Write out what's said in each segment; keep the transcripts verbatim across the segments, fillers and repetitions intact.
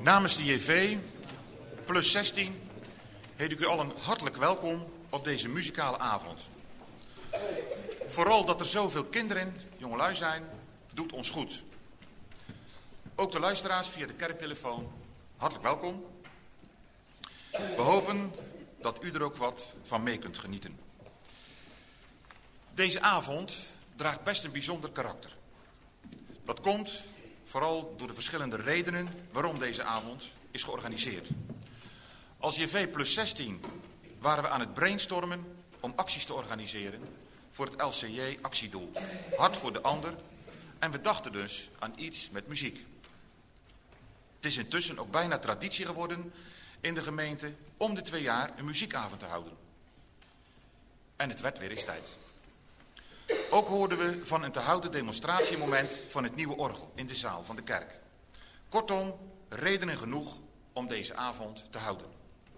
Namens de J V plus zestien heet ik u allen hartelijk welkom op deze muzikale avond. Vooral dat er zoveel kinderen, jongelui zijn, doet ons goed. Ook de luisteraars via de kerktelefoon, hartelijk welkom. We hopen dat u er ook wat van mee kunt genieten. Deze avond draagt best een bijzonder karakter. Dat komt vooral door de verschillende redenen waarom deze avond is georganiseerd. Als J V plus zestien waren we aan het brainstormen om acties te organiseren voor het L C J-actiedoel. Hart voor de ander. En we dachten dus aan iets met muziek. Het is intussen ook bijna traditie geworden in de gemeente om de twee jaar een muziekavond te houden. En het werd weer eens tijd. Ook hoorden we van een te houden demonstratiemoment van het nieuwe orgel in de zaal van de kerk. Kortom, redenen genoeg om deze avond te houden.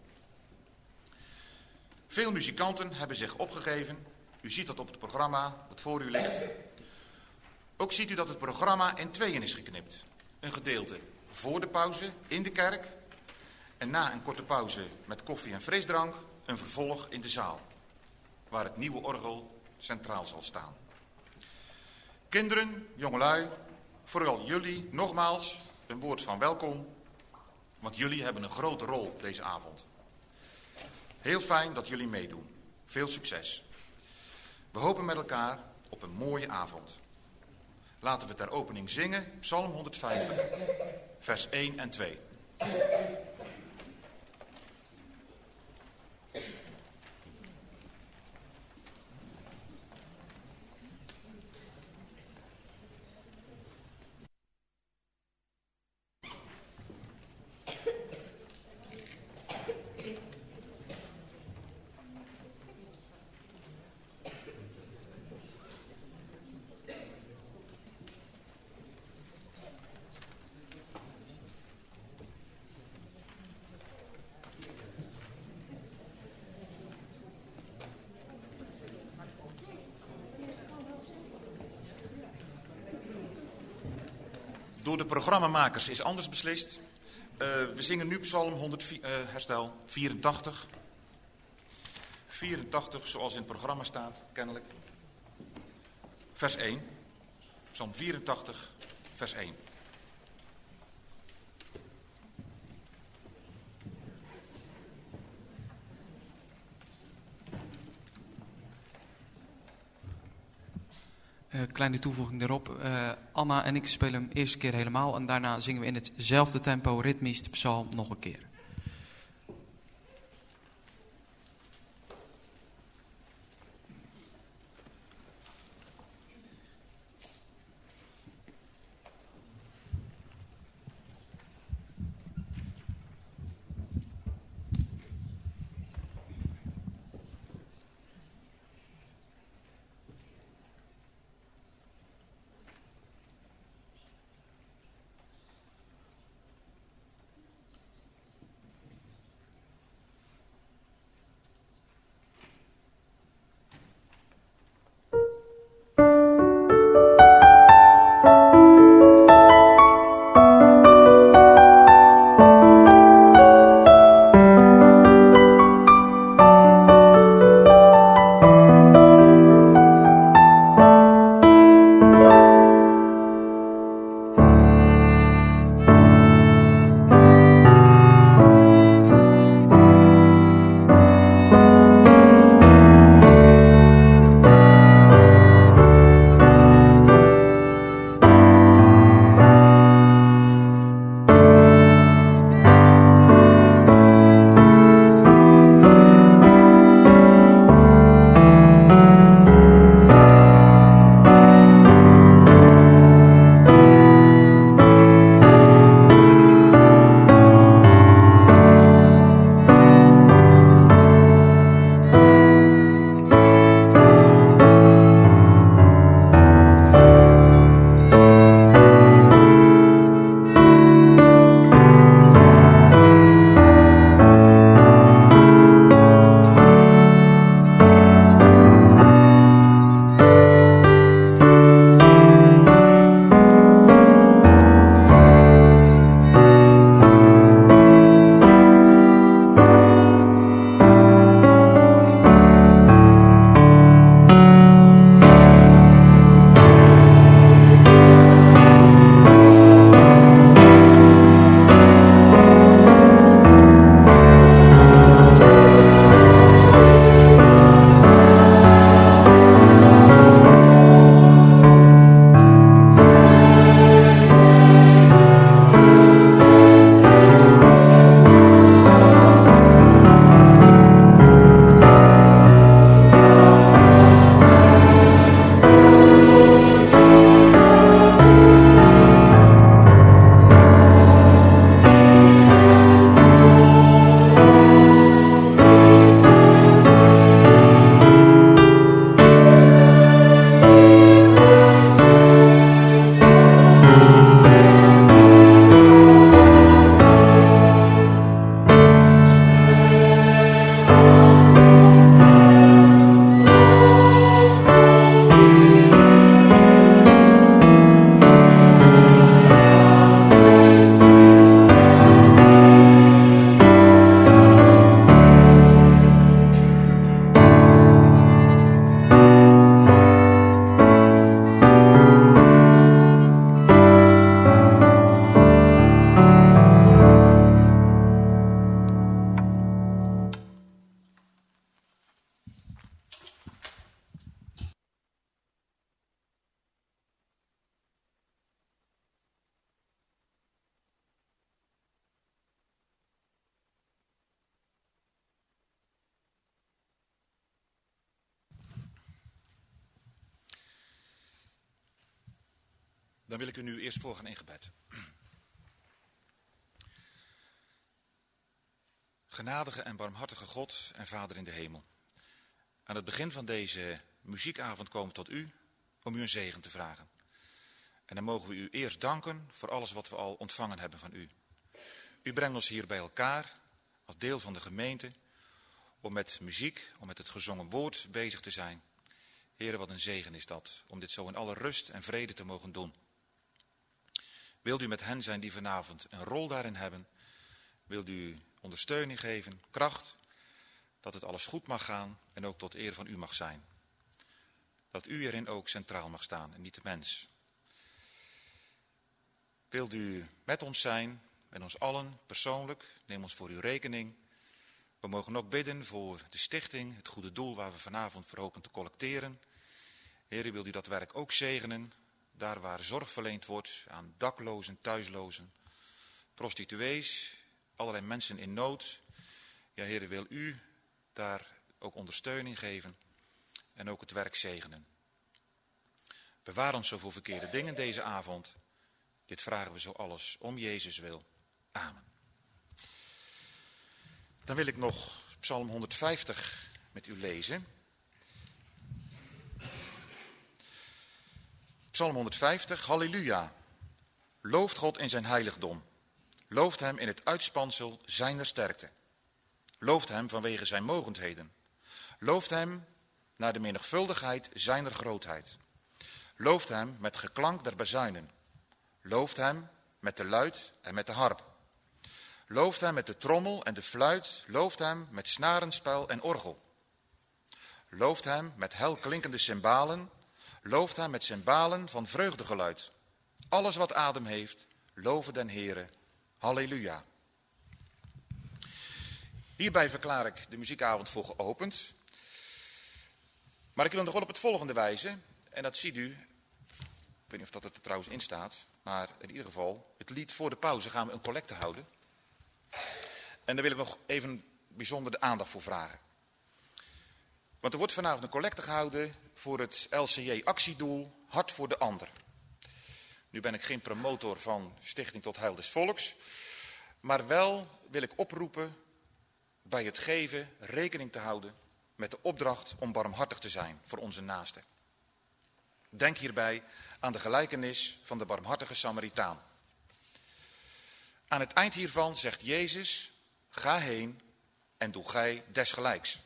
Veel muzikanten hebben zich opgegeven. U ziet dat op het programma dat voor u ligt. Ook ziet u dat het programma in tweeën is geknipt. Een gedeelte voor de pauze in de kerk. En na een korte pauze met koffie en frisdrank een vervolg in de zaal. Waar het nieuwe orgel centraal zal staan. Kinderen, jongelui, vooral jullie nogmaals een woord van welkom. Want jullie hebben een grote rol deze avond. Heel fijn dat jullie meedoen. Veel succes. We hopen met elkaar op een mooie avond. Laten we ter opening zingen Psalm honderdvijftig, vers één en twee. Door de programmamakers is anders beslist. Uh, we zingen nu Psalm honderd, uh, herstel, vierentachtig. vierentachtig, zoals in het programma staat, kennelijk. Vers één. Psalm vierentachtig, vers één. Uh, kleine toevoeging daarop. Uh, Anna en ik spelen hem eerste keer helemaal en daarna zingen we in hetzelfde tempo ritmisch de psalm nog een keer. Dan wil ik u nu eerst voorgaan in gebed. Genadige en barmhartige God en Vader in de hemel. Aan het begin van deze muziekavond komen we tot u om u een zegen te vragen. En dan mogen we u eerst danken voor alles wat we al ontvangen hebben van u. U brengt ons hier bij elkaar als deel van de gemeente om met muziek, om met het gezongen woord bezig te zijn. Heren, wat een zegen is dat, om dit zo in alle rust en vrede te mogen doen. Wilt u met hen zijn die vanavond een rol daarin hebben? Wilt u ondersteuning geven, kracht, dat het alles goed mag gaan en ook tot eer van u mag zijn. Dat u erin ook centraal mag staan en niet de mens. Wilt u met ons zijn, met ons allen persoonlijk, neem ons voor uw rekening. We mogen ook bidden voor de stichting, het goede doel waar we vanavond voor hopen te collecteren. Heer, wilt u dat werk ook zegenen, daar waar zorg verleend wordt aan daklozen, thuislozen, prostituees, allerlei mensen in nood. Ja, Heer, wil u daar ook ondersteuning geven en ook het werk zegenen. Bewaar ons zo voor verkeerde dingen deze avond. Dit vragen we zo alles om Jezus wil. Amen. Dan wil ik nog Psalm honderdvijftig met u lezen. Psalm honderdvijftig, halleluja. Looft God in zijn heiligdom. Looft hem in het uitspansel zijner sterkte. Looft hem vanwege zijn mogendheden. Looft hem naar de menigvuldigheid zijner grootheid. Looft hem met geklank der bazuinen. Looft hem met de luit en met de harp. Looft hem met de trommel en de fluit. Looft hem met snarenspel en orgel. Looft hem met helklinkende cymbalen. Looft hem met cymbalen van vreugdegeluid. Alles wat adem heeft, loven den Heere. Halleluja. Hierbij verklaar ik de muziekavond voor geopend. Maar ik wil nog wel op het volgende wijzen. En dat ziet u. Ik weet niet of dat er trouwens in staat. Maar in ieder geval, het lied voor de pauze gaan we een collecte houden. En daar wil ik nog even bijzonder de aandacht voor vragen. Want er wordt vanavond een collecte gehouden voor het L C J-actiedoel Hart voor de Ander. Nu ben ik geen promotor van Stichting Tot Heil des Volks. Maar wel wil ik oproepen bij het geven rekening te houden met de opdracht om barmhartig te zijn voor onze naasten. Denk hierbij aan de gelijkenis van de barmhartige Samaritaan. Aan het eind hiervan zegt Jezus, ga heen en doe gij desgelijks.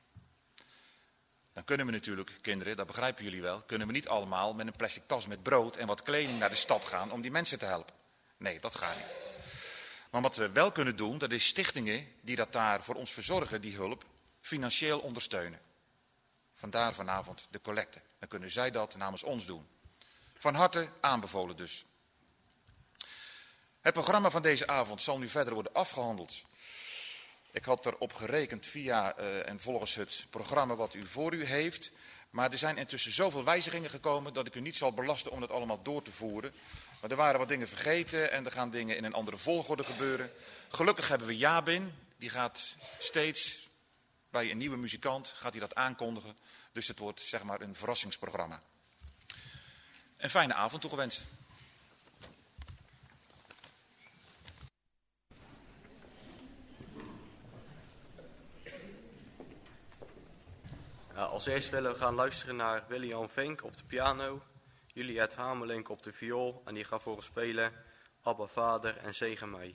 Dan kunnen we natuurlijk, kinderen, dat begrijpen jullie wel, kunnen we niet allemaal met een plastic tas met brood en wat kleding naar de stad gaan om die mensen te helpen. Nee, dat gaat niet. Maar wat we wel kunnen doen, dat is stichtingen die dat daar voor ons verzorgen, die hulp, financieel ondersteunen. Vandaar vanavond de collecte. Dan kunnen zij dat namens ons doen. Van harte aanbevolen dus. Het programma van deze avond zal nu verder worden afgehandeld. Ik had erop gerekend via uh, en volgens het programma wat u voor u heeft. Maar er zijn intussen zoveel wijzigingen gekomen dat ik u niet zal belasten om dat allemaal door te voeren. Maar er waren wat dingen vergeten en er gaan dingen in een andere volgorde gebeuren. Gelukkig hebben we Jabin, die gaat steeds bij een nieuwe muzikant gaat hij dat aankondigen. Dus het wordt zeg maar een verrassingsprogramma. Een fijne avond toegewenst. Ja, als eerst willen we gaan luisteren naar William Vink op de piano, Juliette Hamelink op de viool en die gaan voor ons spelen Abba Vader en zegen mij.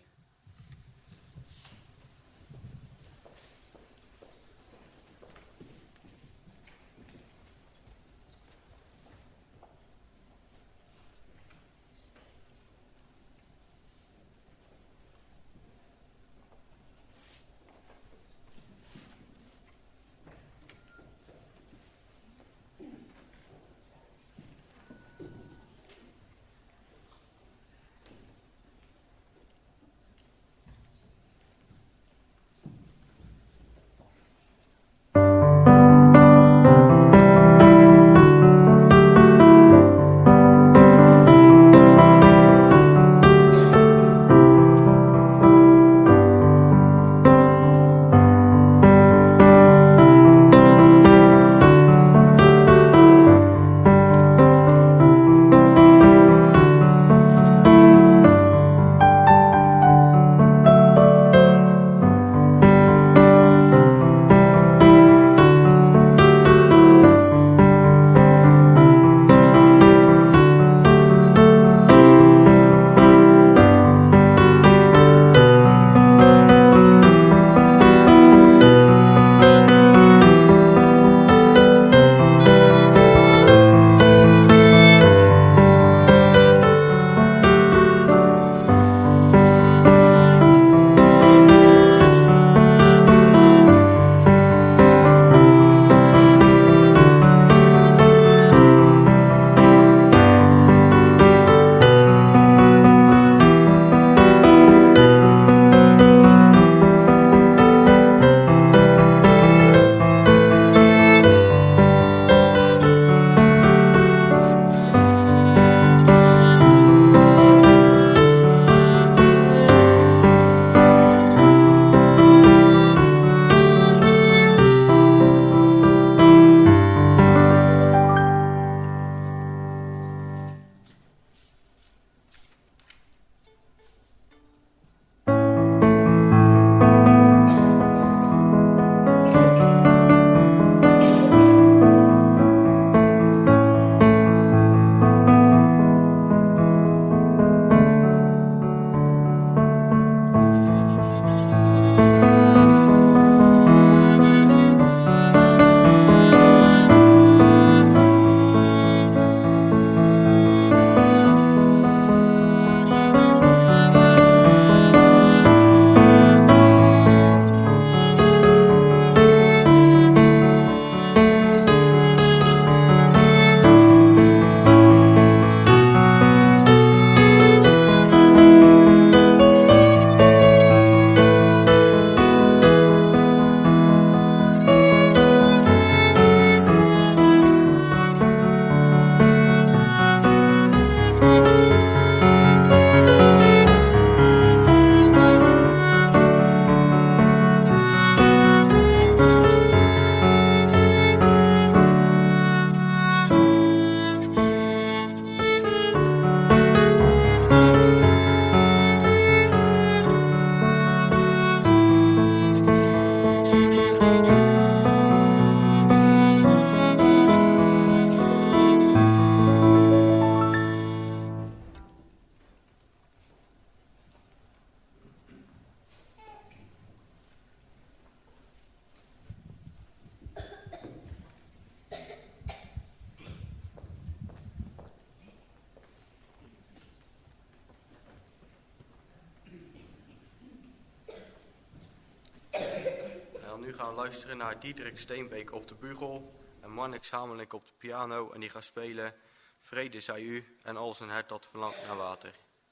nu gaan luisteren naar Diederik Steenbeek op de bugel en Marnix Hamelink op de piano. En die gaan spelen Vrede zij u en als een hert dat verlangt naar water.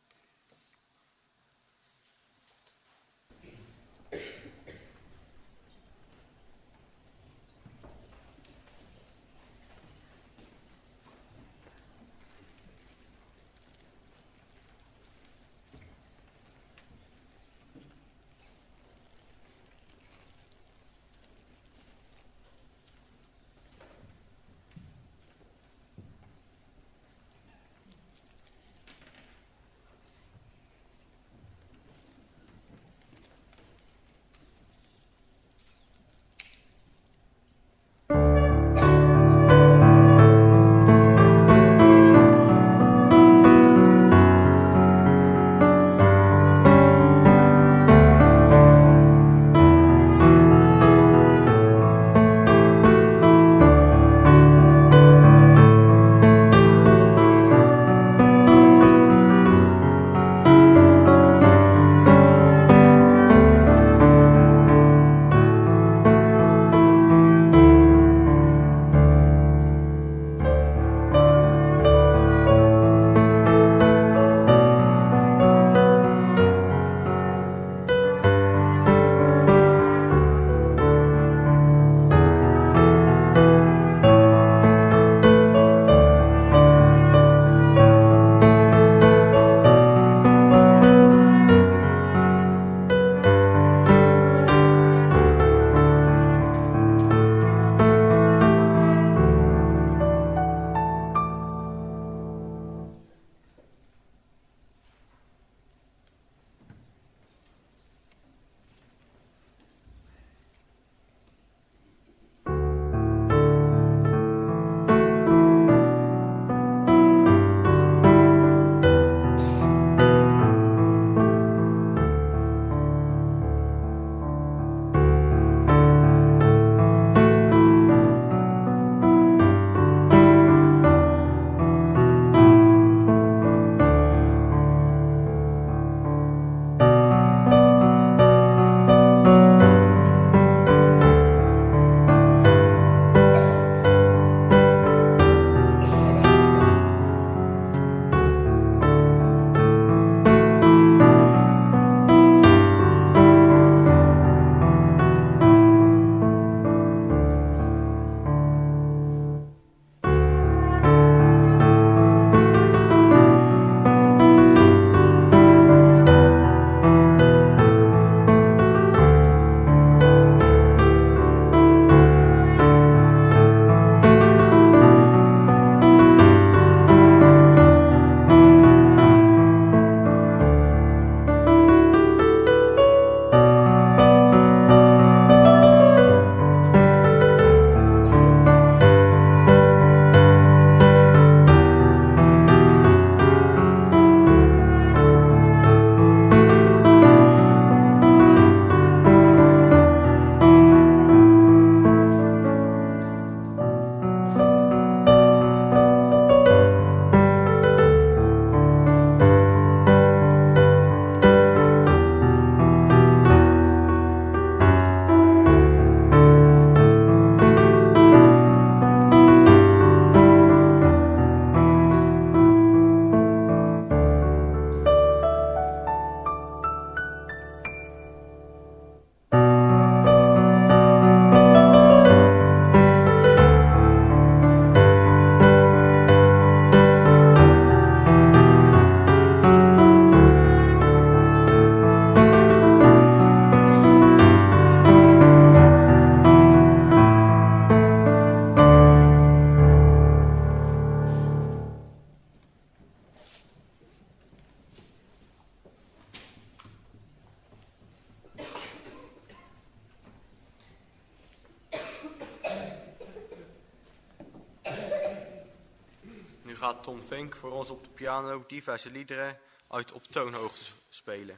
gaat Tom Vink voor ons op de piano diverse liederen uit op toonhoogte spelen.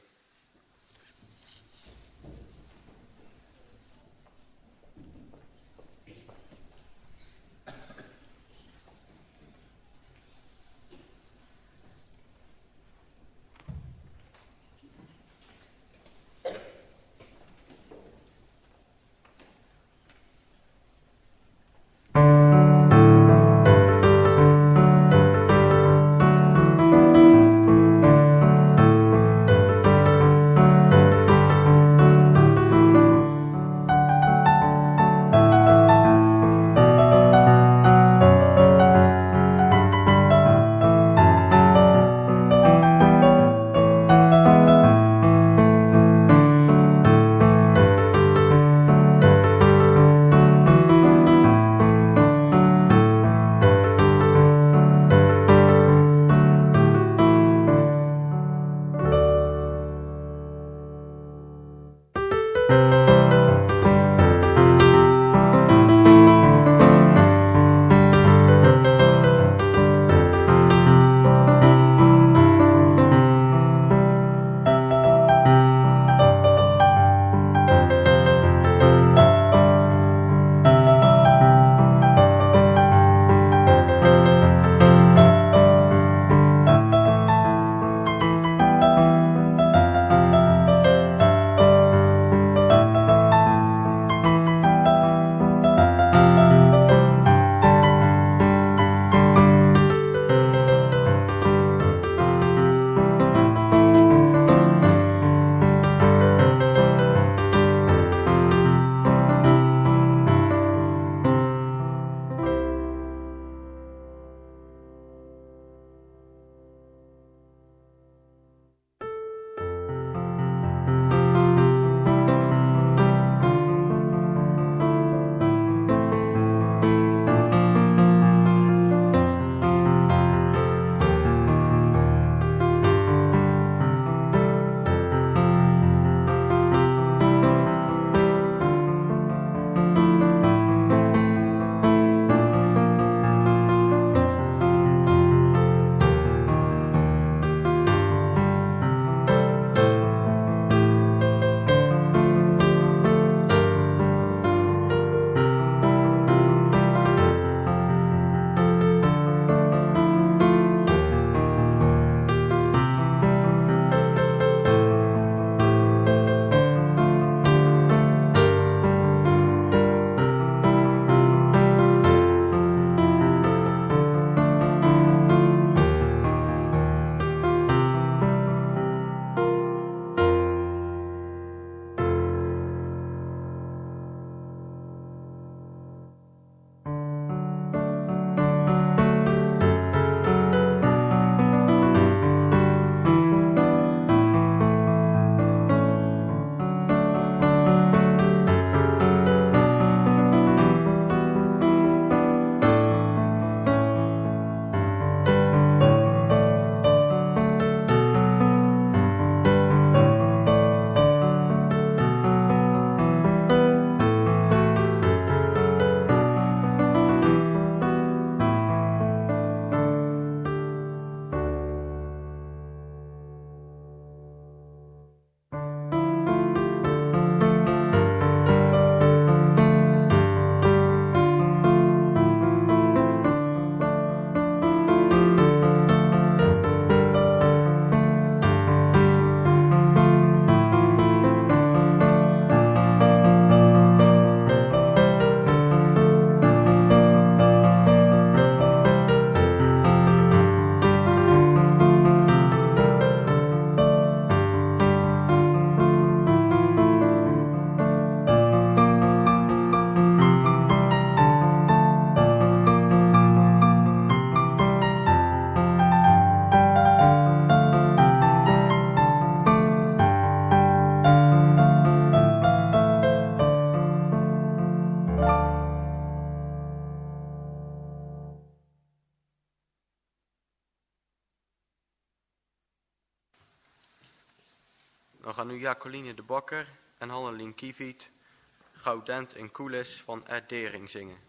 gaan nu Jacoline de Bakker en Hannelien Kieviet Gaudent en Koelis van Erdering zingen.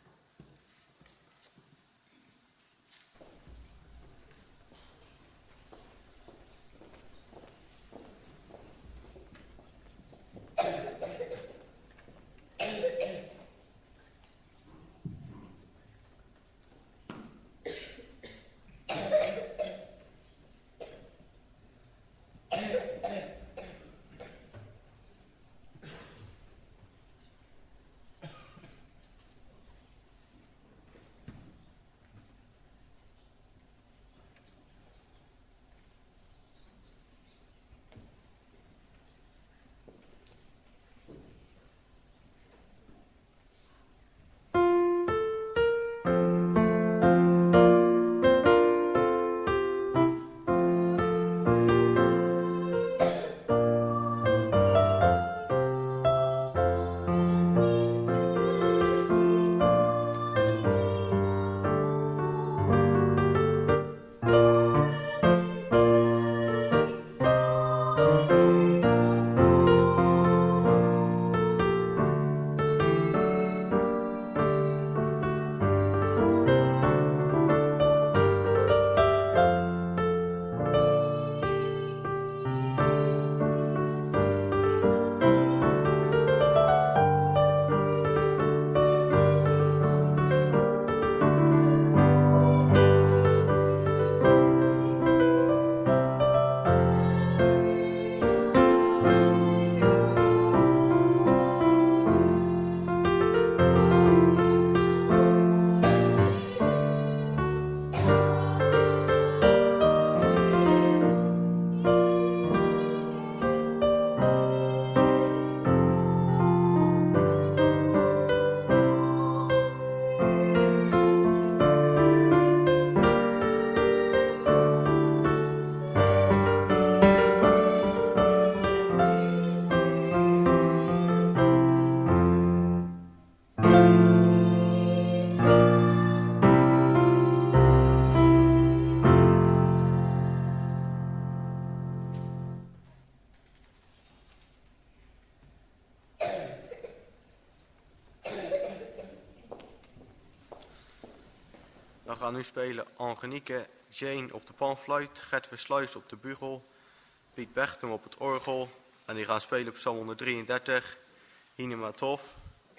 Dan gaan nu spelen Angenieke Jane op de panfluit, Gert Versluis op de bugel, Piet Bechtem op het orgel. En die gaan spelen op Psalm honderddrieëndertig, Hinema Tof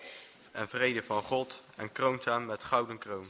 en Vrede van God en kroont hem met gouden kroon.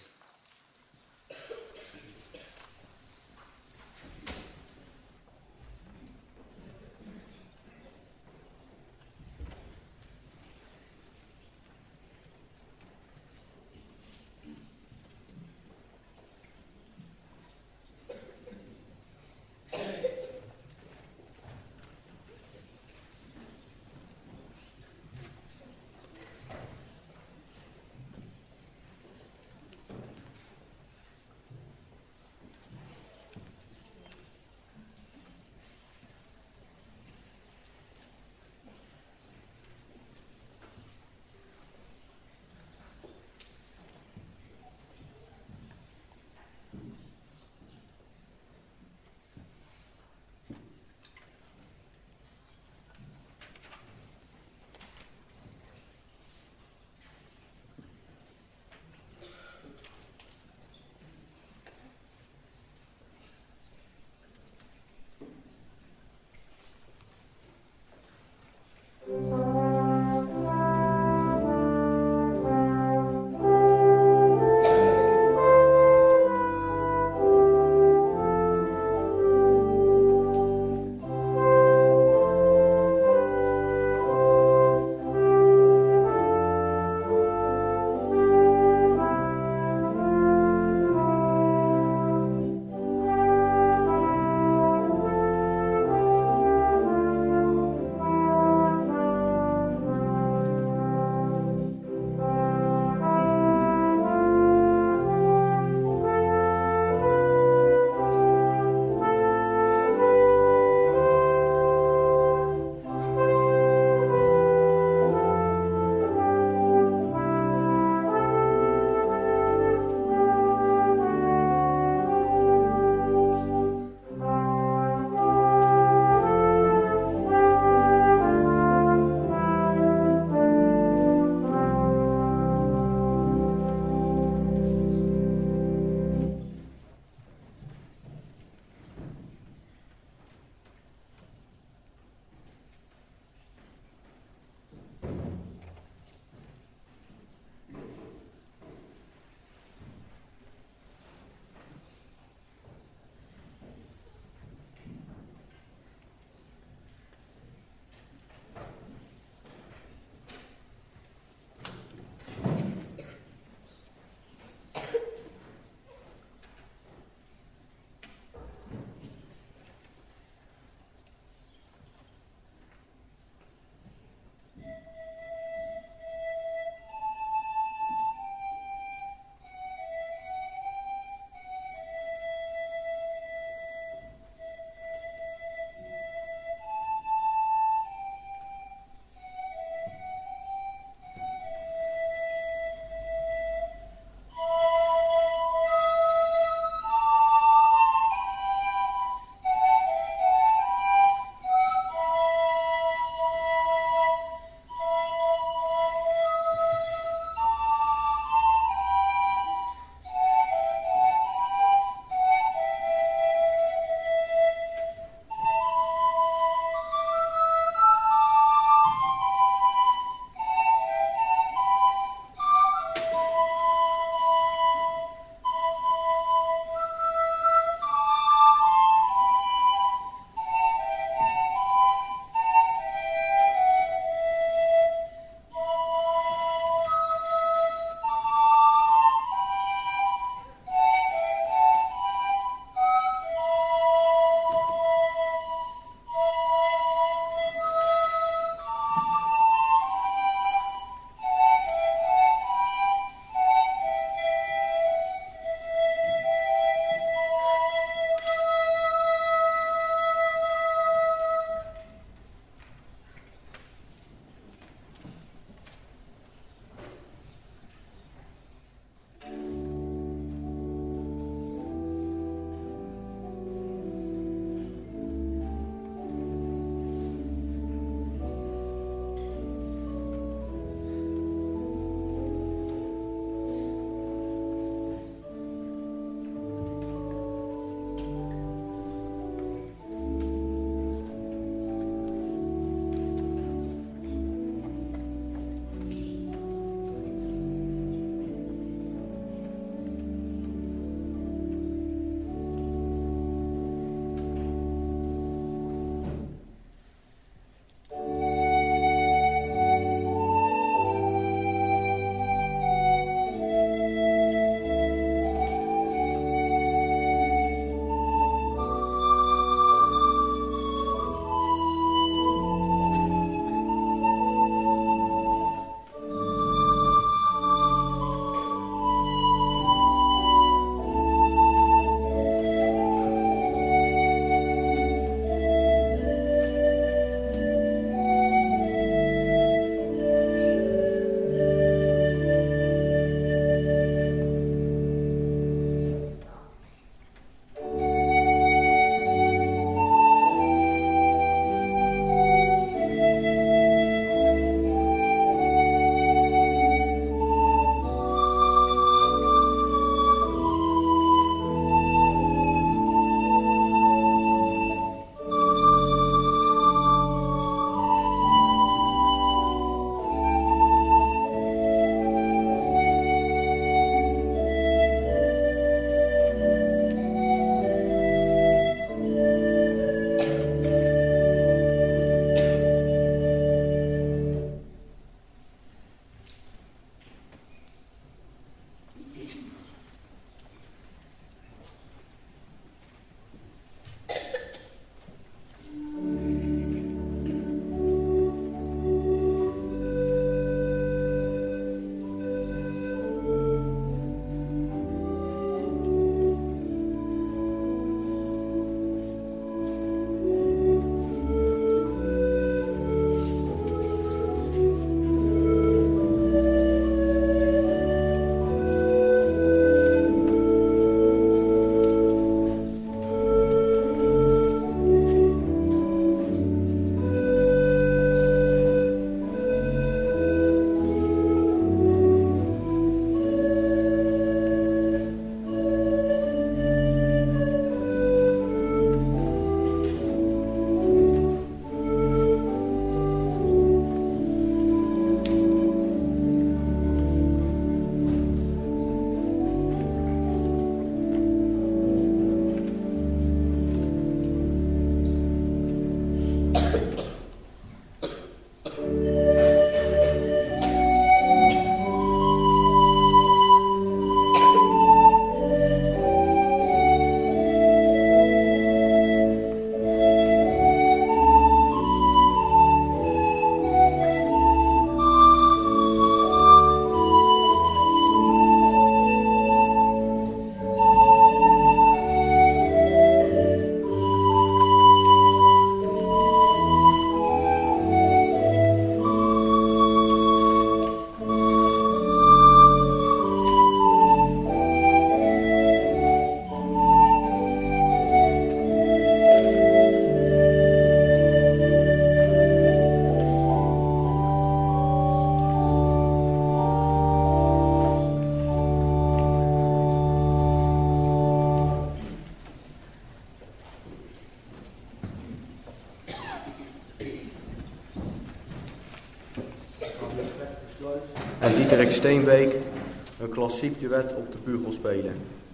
en Diederik Steenbeek een klassiek duet op de bugel spelen.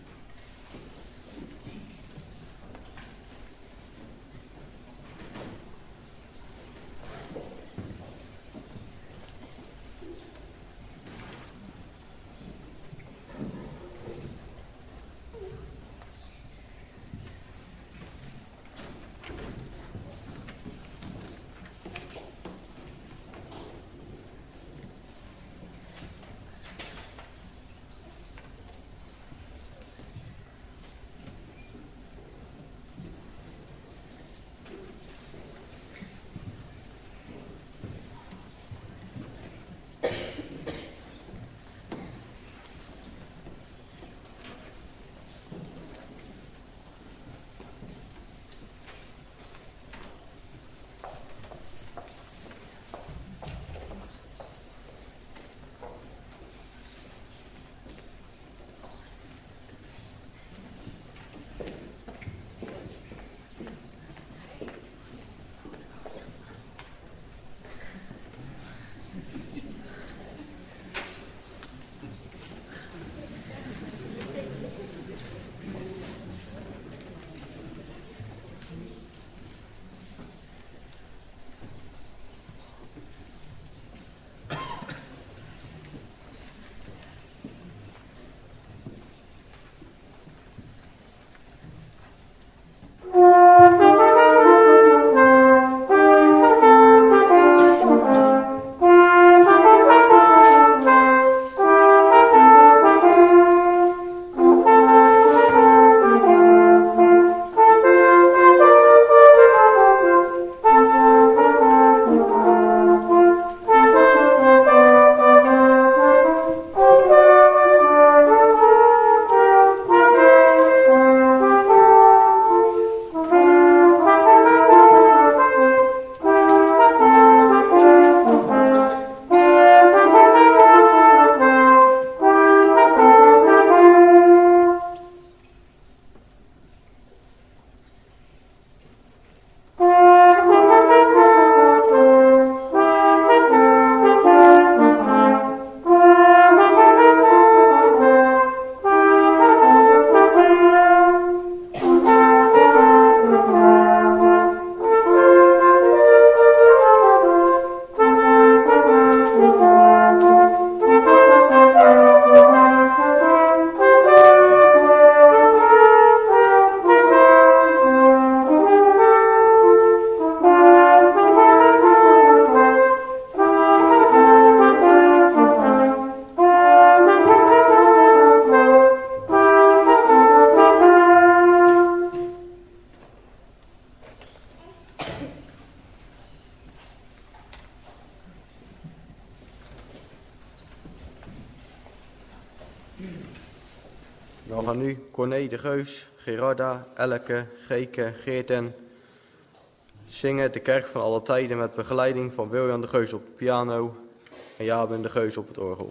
Dan gaan nu Corné de Geus, Gerarda, Elke, Geke, Geerten zingen de kerk van alle tijden met begeleiding van Wiljan de Geus op de piano en Jaben de Geus op het orgel.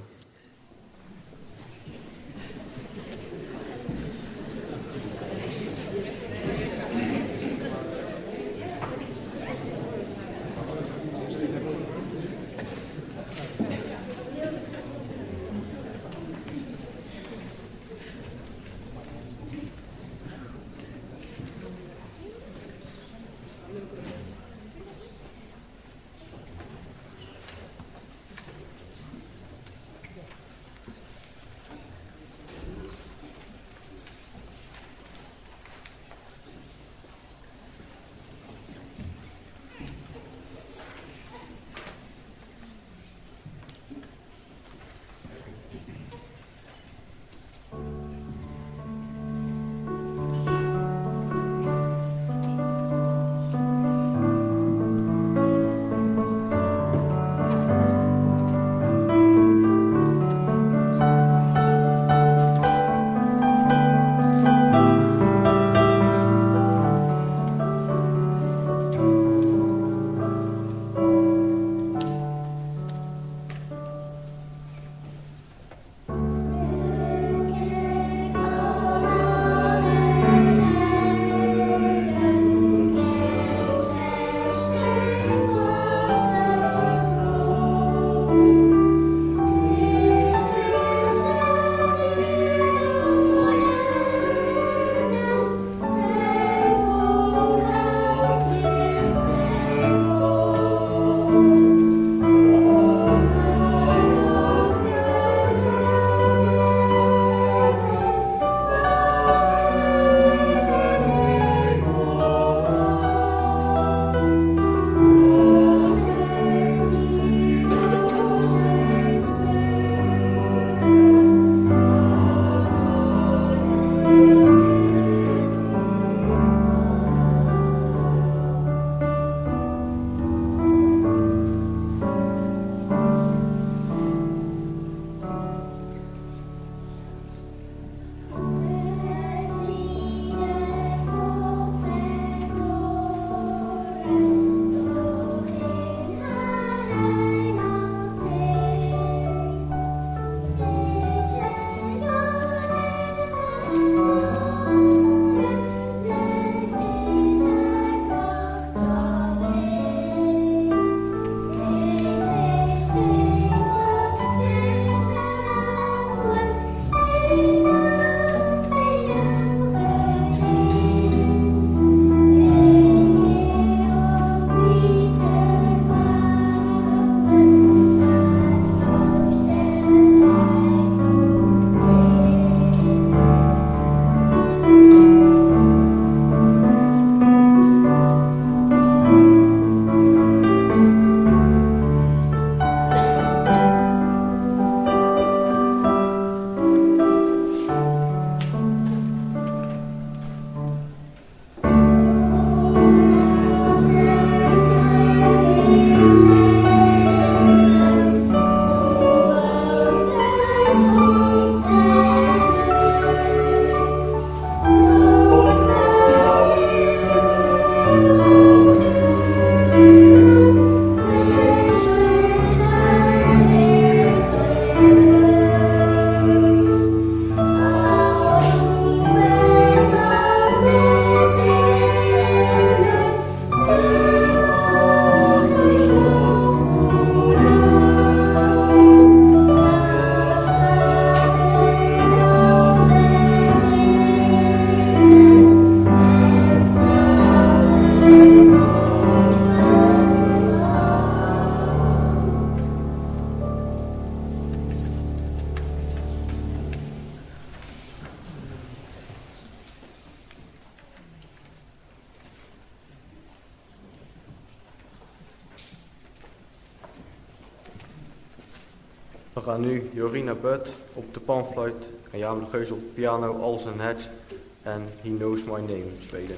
We gaan nu Jorina Butt op de panfluit en Jaam de Geus op piano, Als en Het en He Knows My Name spelen.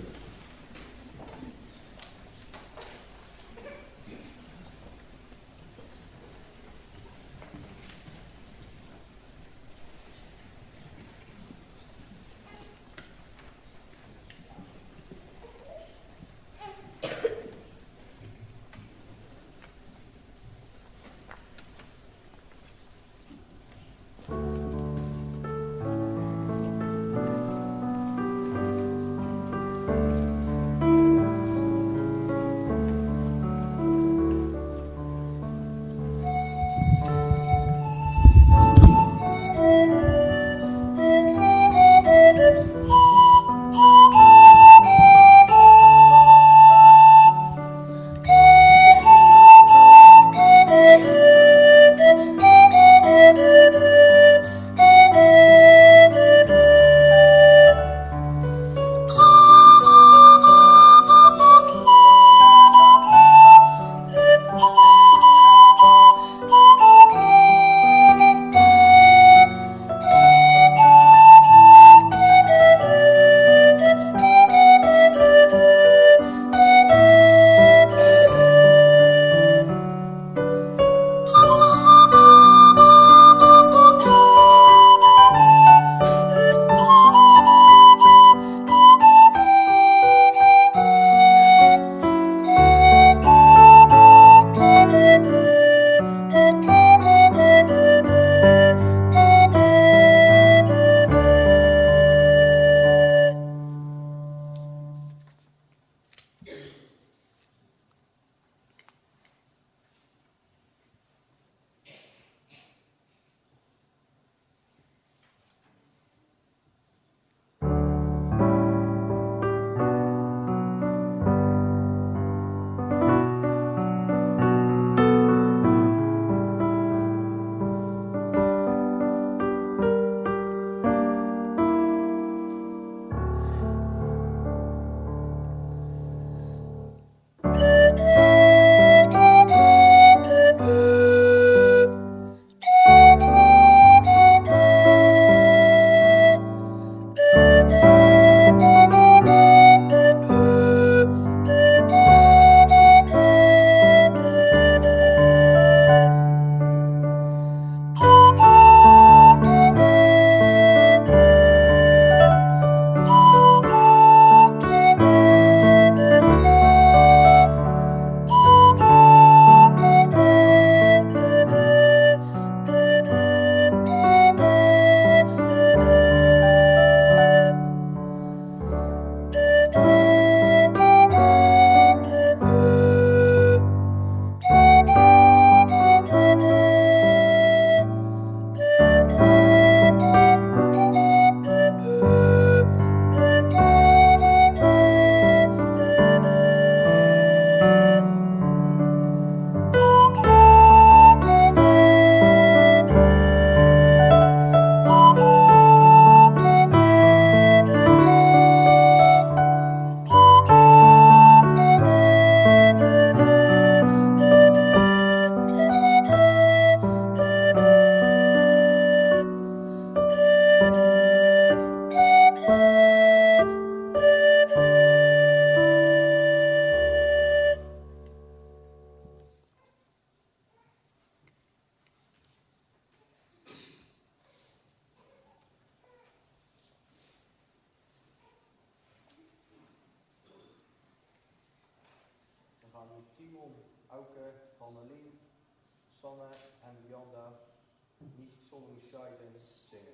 Timon, Auke, Annelien, Sanne en Janda niet zonder scheiden zingen.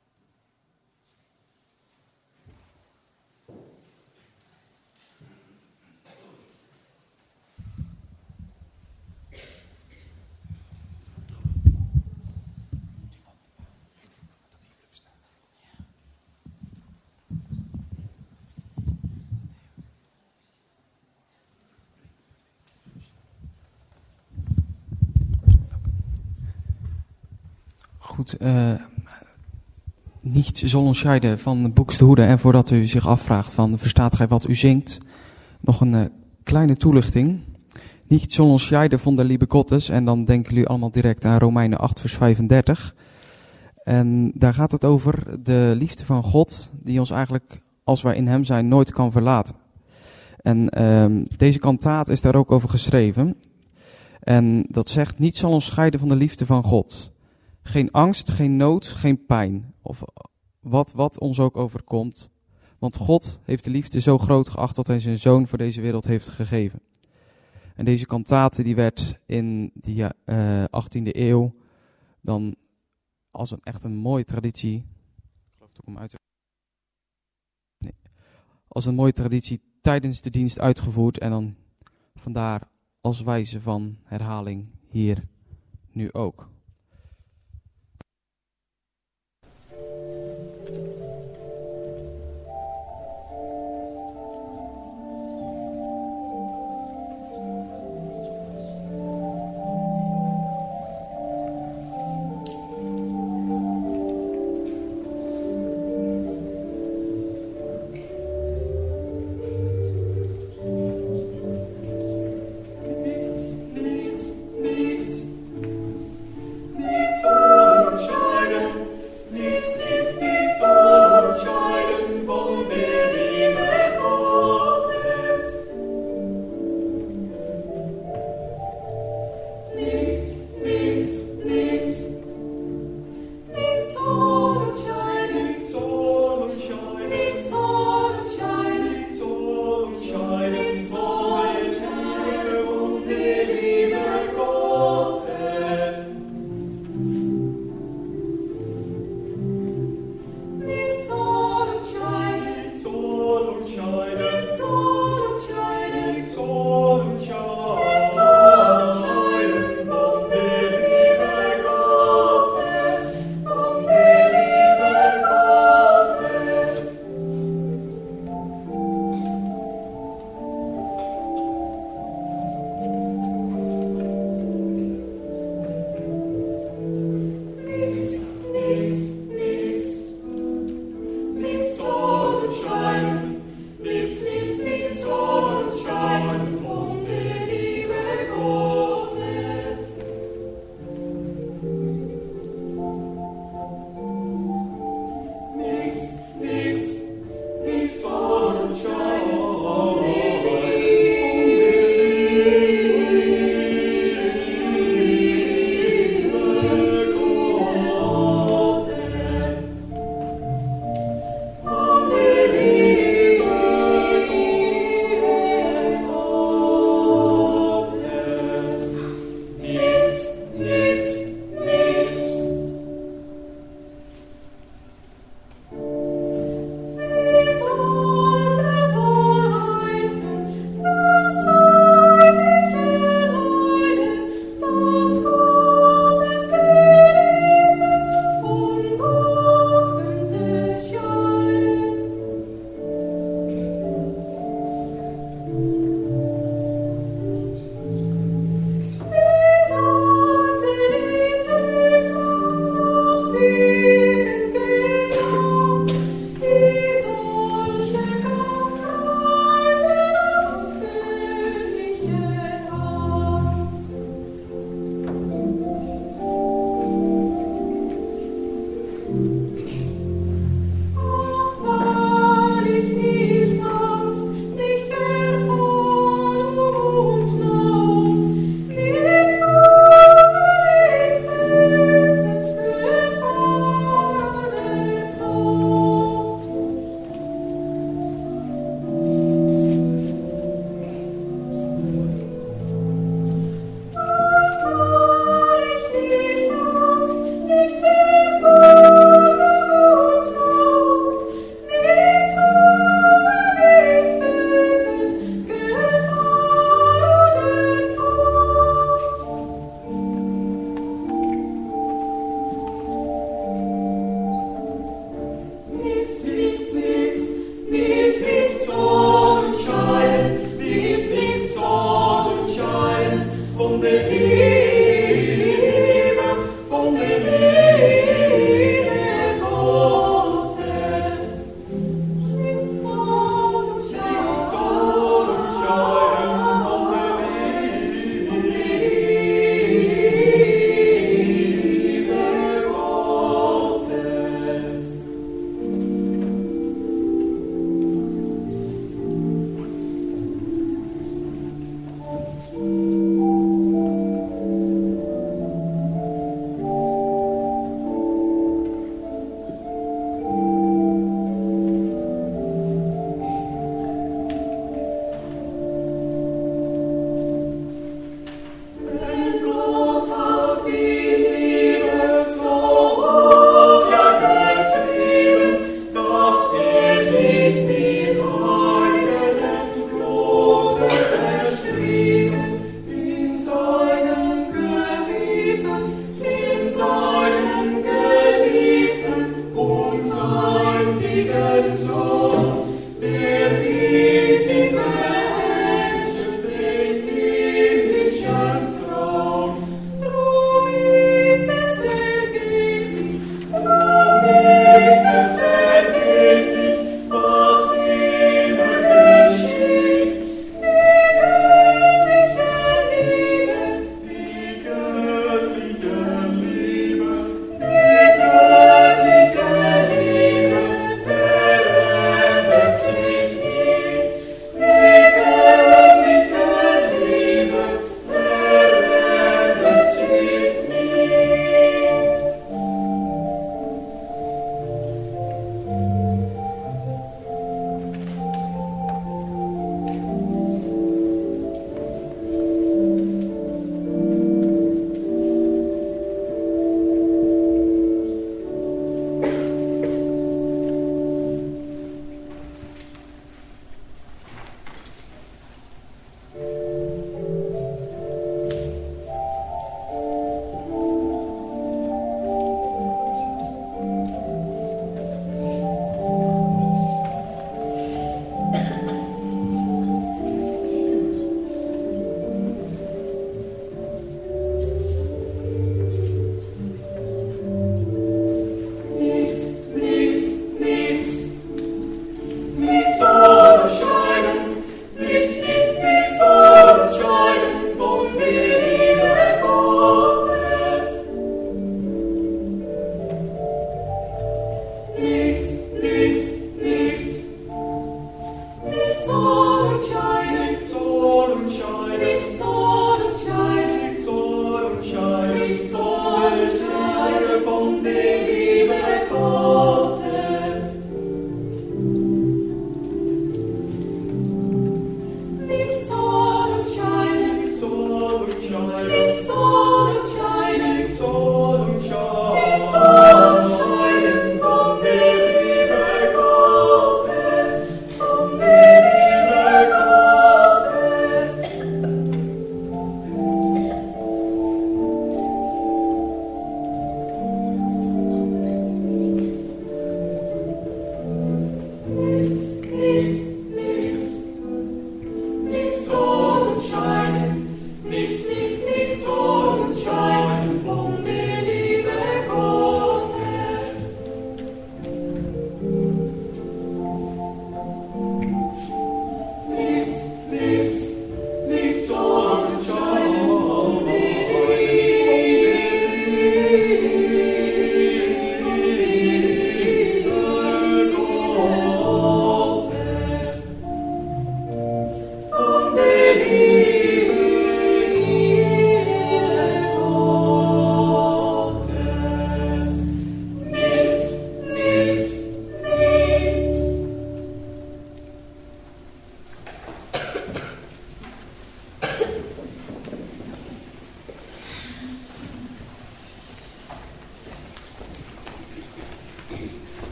Goed, uh, niet zullen scheiden van Buxtehude. En voordat u zich afvraagt van verstaat gij wat u zingt, nog een uh, kleine toelichting. Niet zullen ons scheiden van de liebe Gottes. En dan denken jullie allemaal direct aan Romeinen acht vers vijfendertig. En daar gaat het over de liefde van God, die ons eigenlijk, als wij in hem zijn, nooit kan verlaten. En um, deze kantaat is daar ook over geschreven. En dat zegt, niet zal ons scheiden van de liefde van God. Geen angst, geen nood, geen pijn. Of wat, wat ons ook overkomt. Want God heeft de liefde zo groot geacht dat hij zijn zoon voor deze wereld heeft gegeven. En deze kantate die werd in de uh, achttiende eeuw dan als een echt een mooie traditie. Ik geloof het ook om uit te... nee. Als een mooie traditie tijdens de dienst uitgevoerd. En dan vandaar als wijze van herhaling hier nu ook.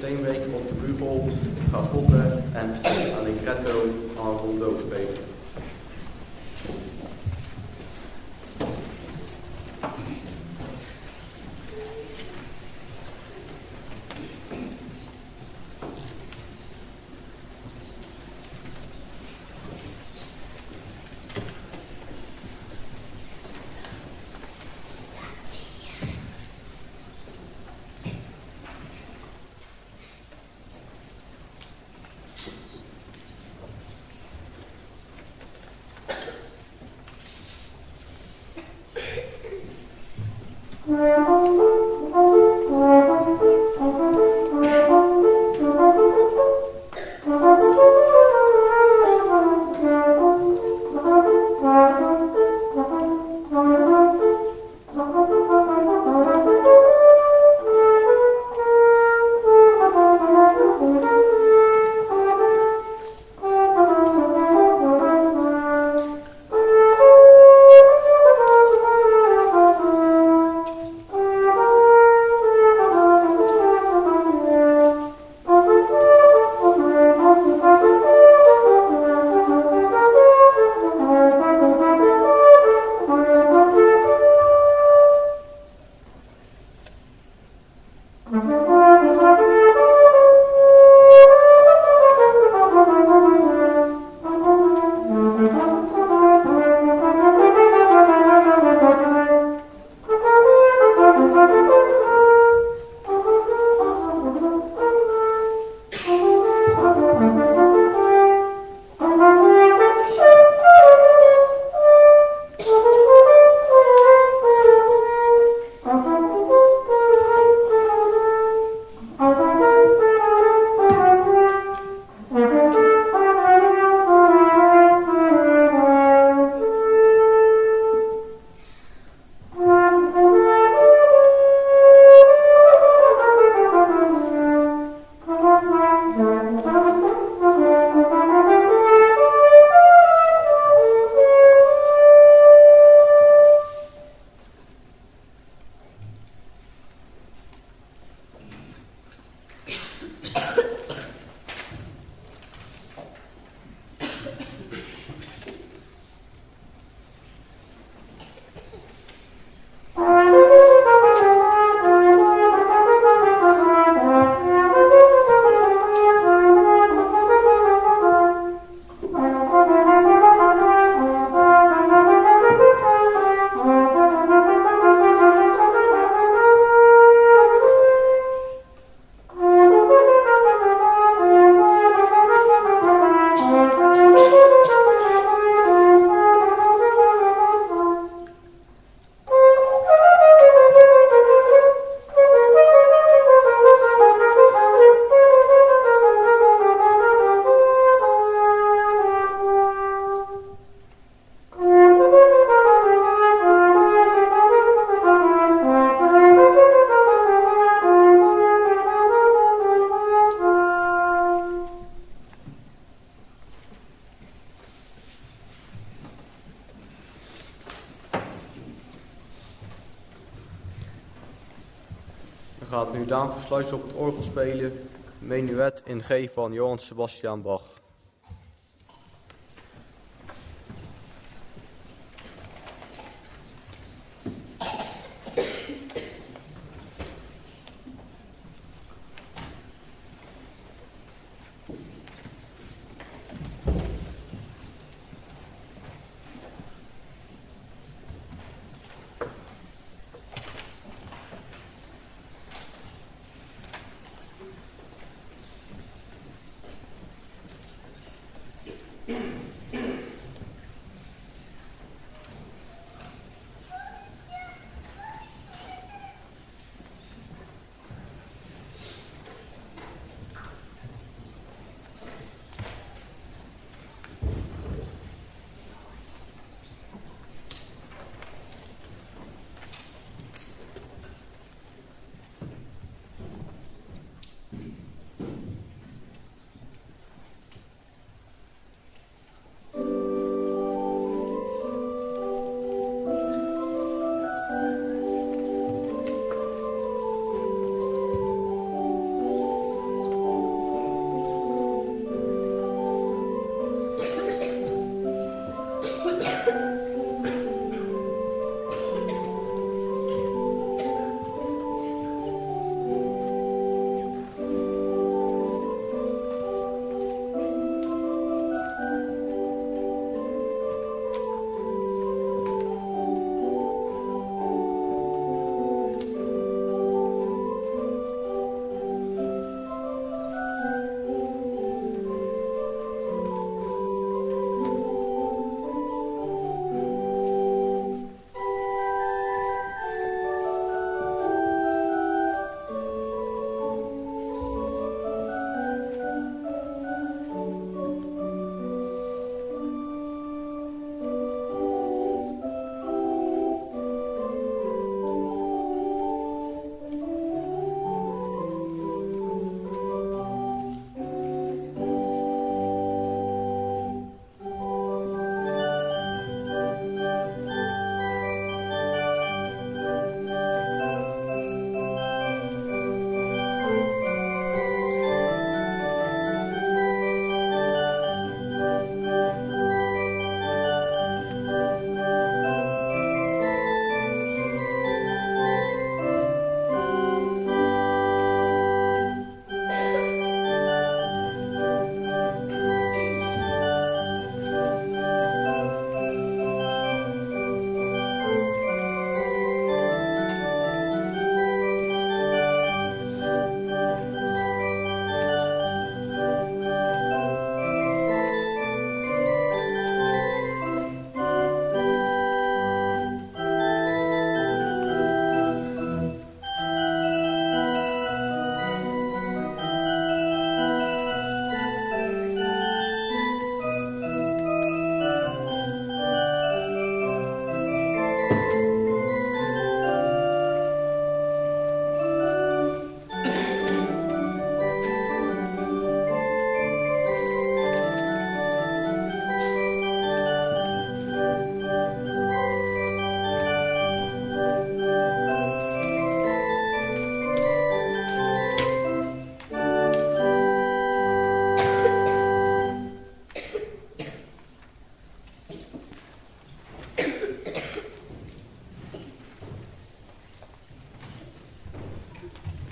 Steenbeek op de bugel, Gavotte en Allegretto aan rondo spelen. Gaat nu Daan Versluis op het orgel spelen, menuet in G van Johann Sebastian Bach.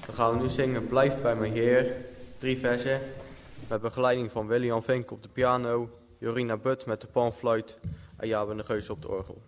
Dan gaan we nu zingen Blijf bij mijn Heer, drie versen, met begeleiding van William Vink op de piano, Jorina Butt met de panfluit en Jabe de Geus op de orgel.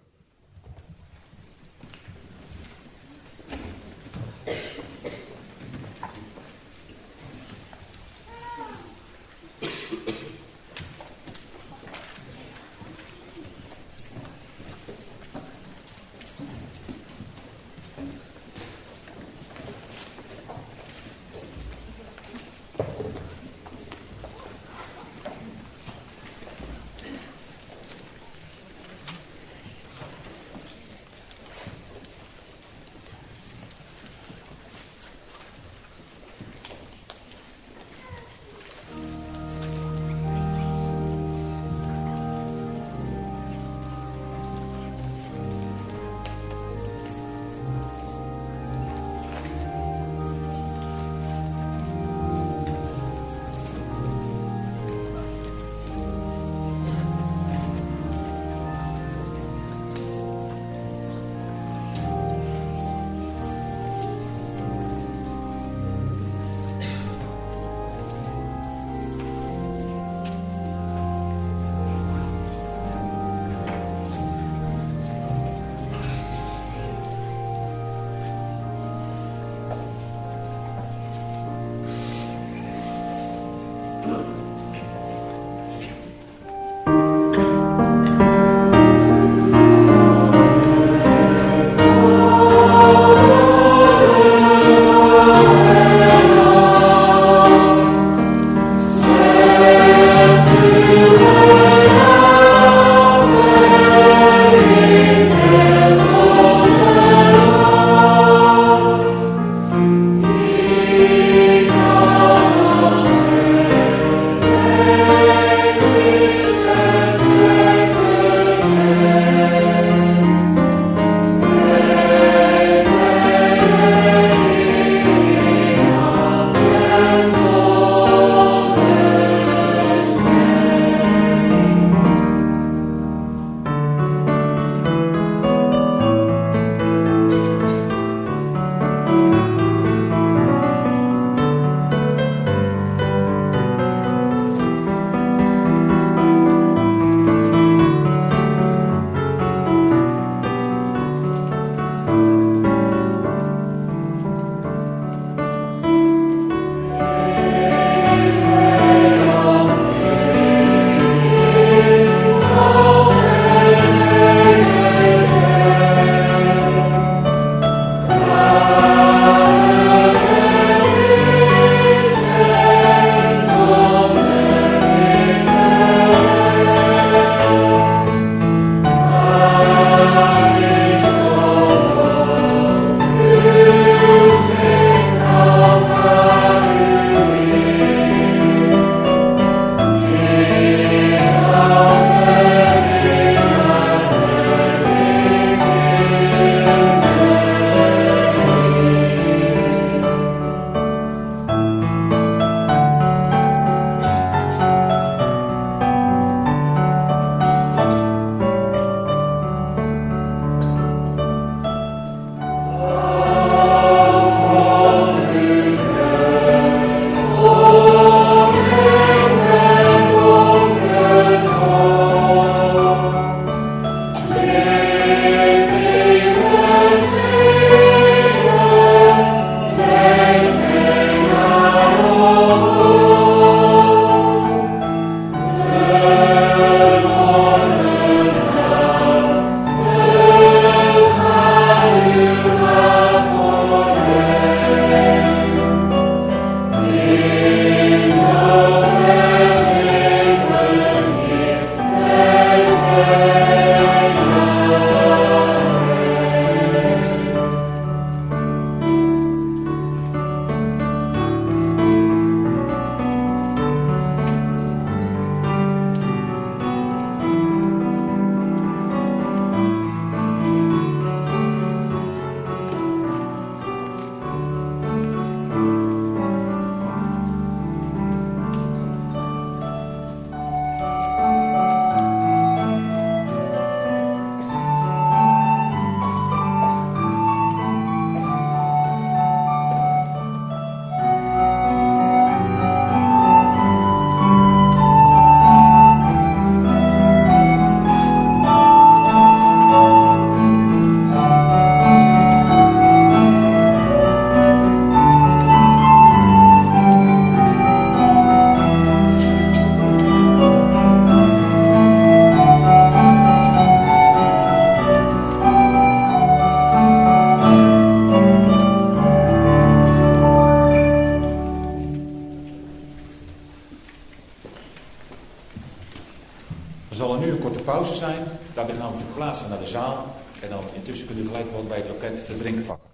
pauze zijn. Daarbij gaan we verplaatsen naar de zaal. En dan intussen kunnen we gelijk wel bij het loket te drinken pakken.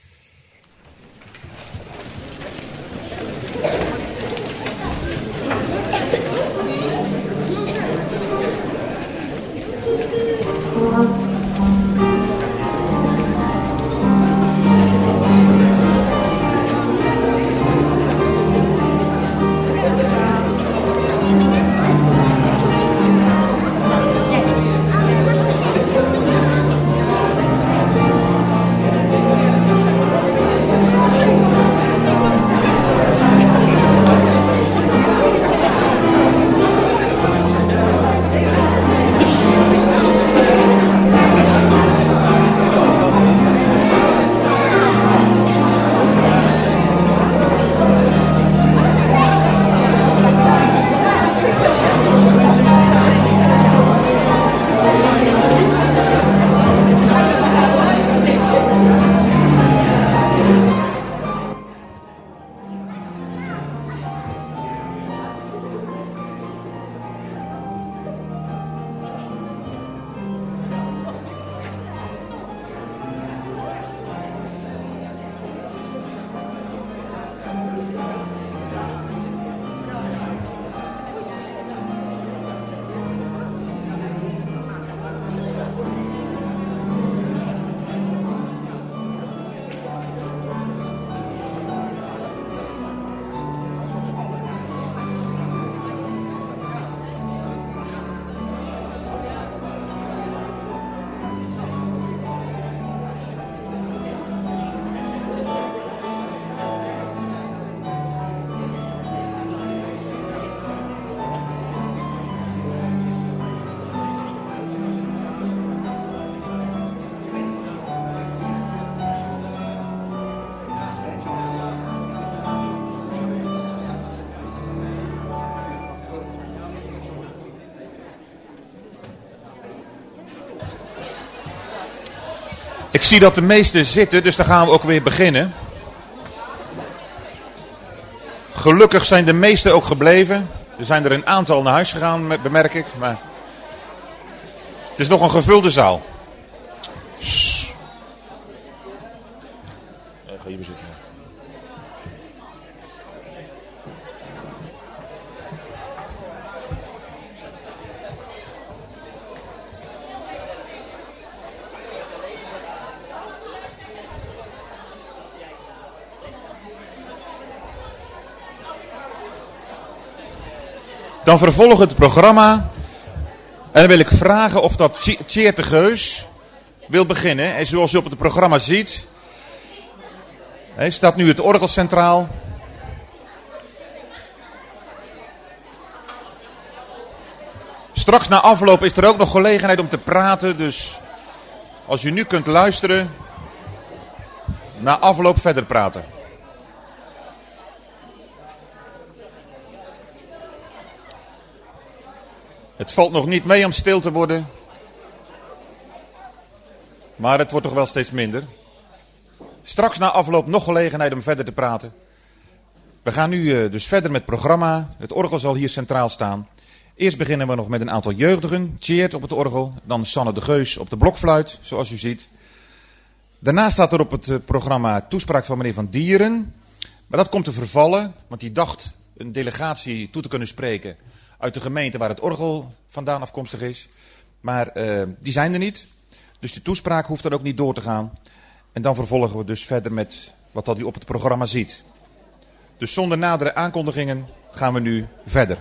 Ik zie dat de meesten zitten, dus dan gaan we ook weer beginnen. Gelukkig zijn de meesten ook gebleven. Er zijn er een aantal naar huis gegaan, bemerk ik. Maar het is nog een gevulde zaal. Shhh. Ik ga hier zitten. Dan vervolgt het programma. En dan wil ik vragen of dat Tjeerd de Geus wil beginnen. En zoals u op het programma ziet, staat nu het orgel centraal. Straks na afloop is er ook nog gelegenheid om te praten. Dus als u nu kunt luisteren, na afloop verder praten. Het valt nog niet mee om stil te worden. Maar het wordt toch wel steeds minder. Straks na afloop nog gelegenheid om verder te praten. We gaan nu uh, dus verder met het programma. Het orgel zal hier centraal staan. Eerst beginnen we nog met een aantal jeugdigen. Tjeerd op het orgel. Dan Sanne de Geus op de blokfluit, zoals u ziet. Daarna staat er op het uh, programma toespraak van meneer Van Dieren. Maar dat komt te vervallen, want die dacht een delegatie toe te kunnen spreken uit de gemeente waar het orgel vandaan afkomstig is. Maar uh, die zijn er niet. Dus de toespraak hoeft dan ook niet door te gaan. En dan vervolgen we dus verder met wat dat u op het programma ziet. Dus zonder nadere aankondigingen gaan we nu verder.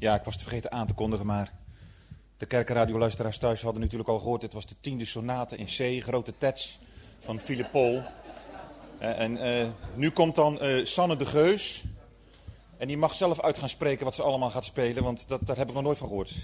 Ja, ik was het vergeten aan te kondigen, maar de kerkenradioluisteraars thuis hadden natuurlijk al gehoord. Dit was de tiende sonate in C, grote tets van Philip Pol. Uh, en uh, nu komt dan uh, Sanne de Geus. En die mag zelf uit gaan spreken wat ze allemaal gaat spelen, want dat, daar heb ik nog nooit van gehoord.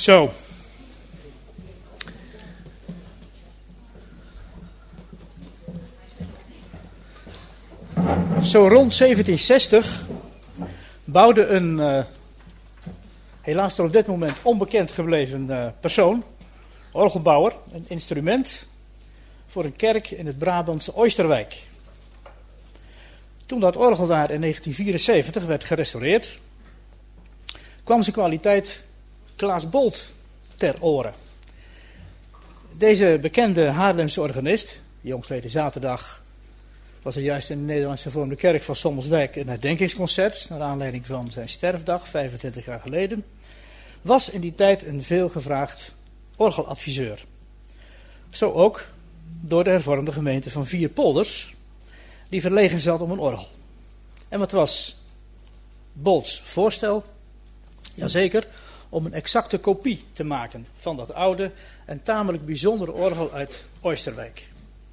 Zo. Zo rond zeventienzestig bouwde een, uh, helaas tot op dit moment onbekend gebleven uh, persoon, orgelbouwer, een instrument voor een kerk in het Brabantse Oosterwijk. Toen dat orgel daar in negentien vierenzeventig werd gerestaureerd, kwam zijn kwaliteit Klaas Bolt ter oren. Deze bekende Haarlemse organist, jongstleden zaterdag was er juist in de Nederlandse Hervormde Kerk van Sommelsdijk een herdenkingsconcert naar aanleiding van zijn sterfdag, vijfentwintig jaar geleden, was in die tijd een veelgevraagd orgeladviseur. Zo ook door de hervormde gemeente van Vierpolders, die verlegen zat om een orgel. En wat was Bolts voorstel? Jazeker, om een exacte kopie te maken van dat oude en tamelijk bijzondere orgel uit Oosterwijk.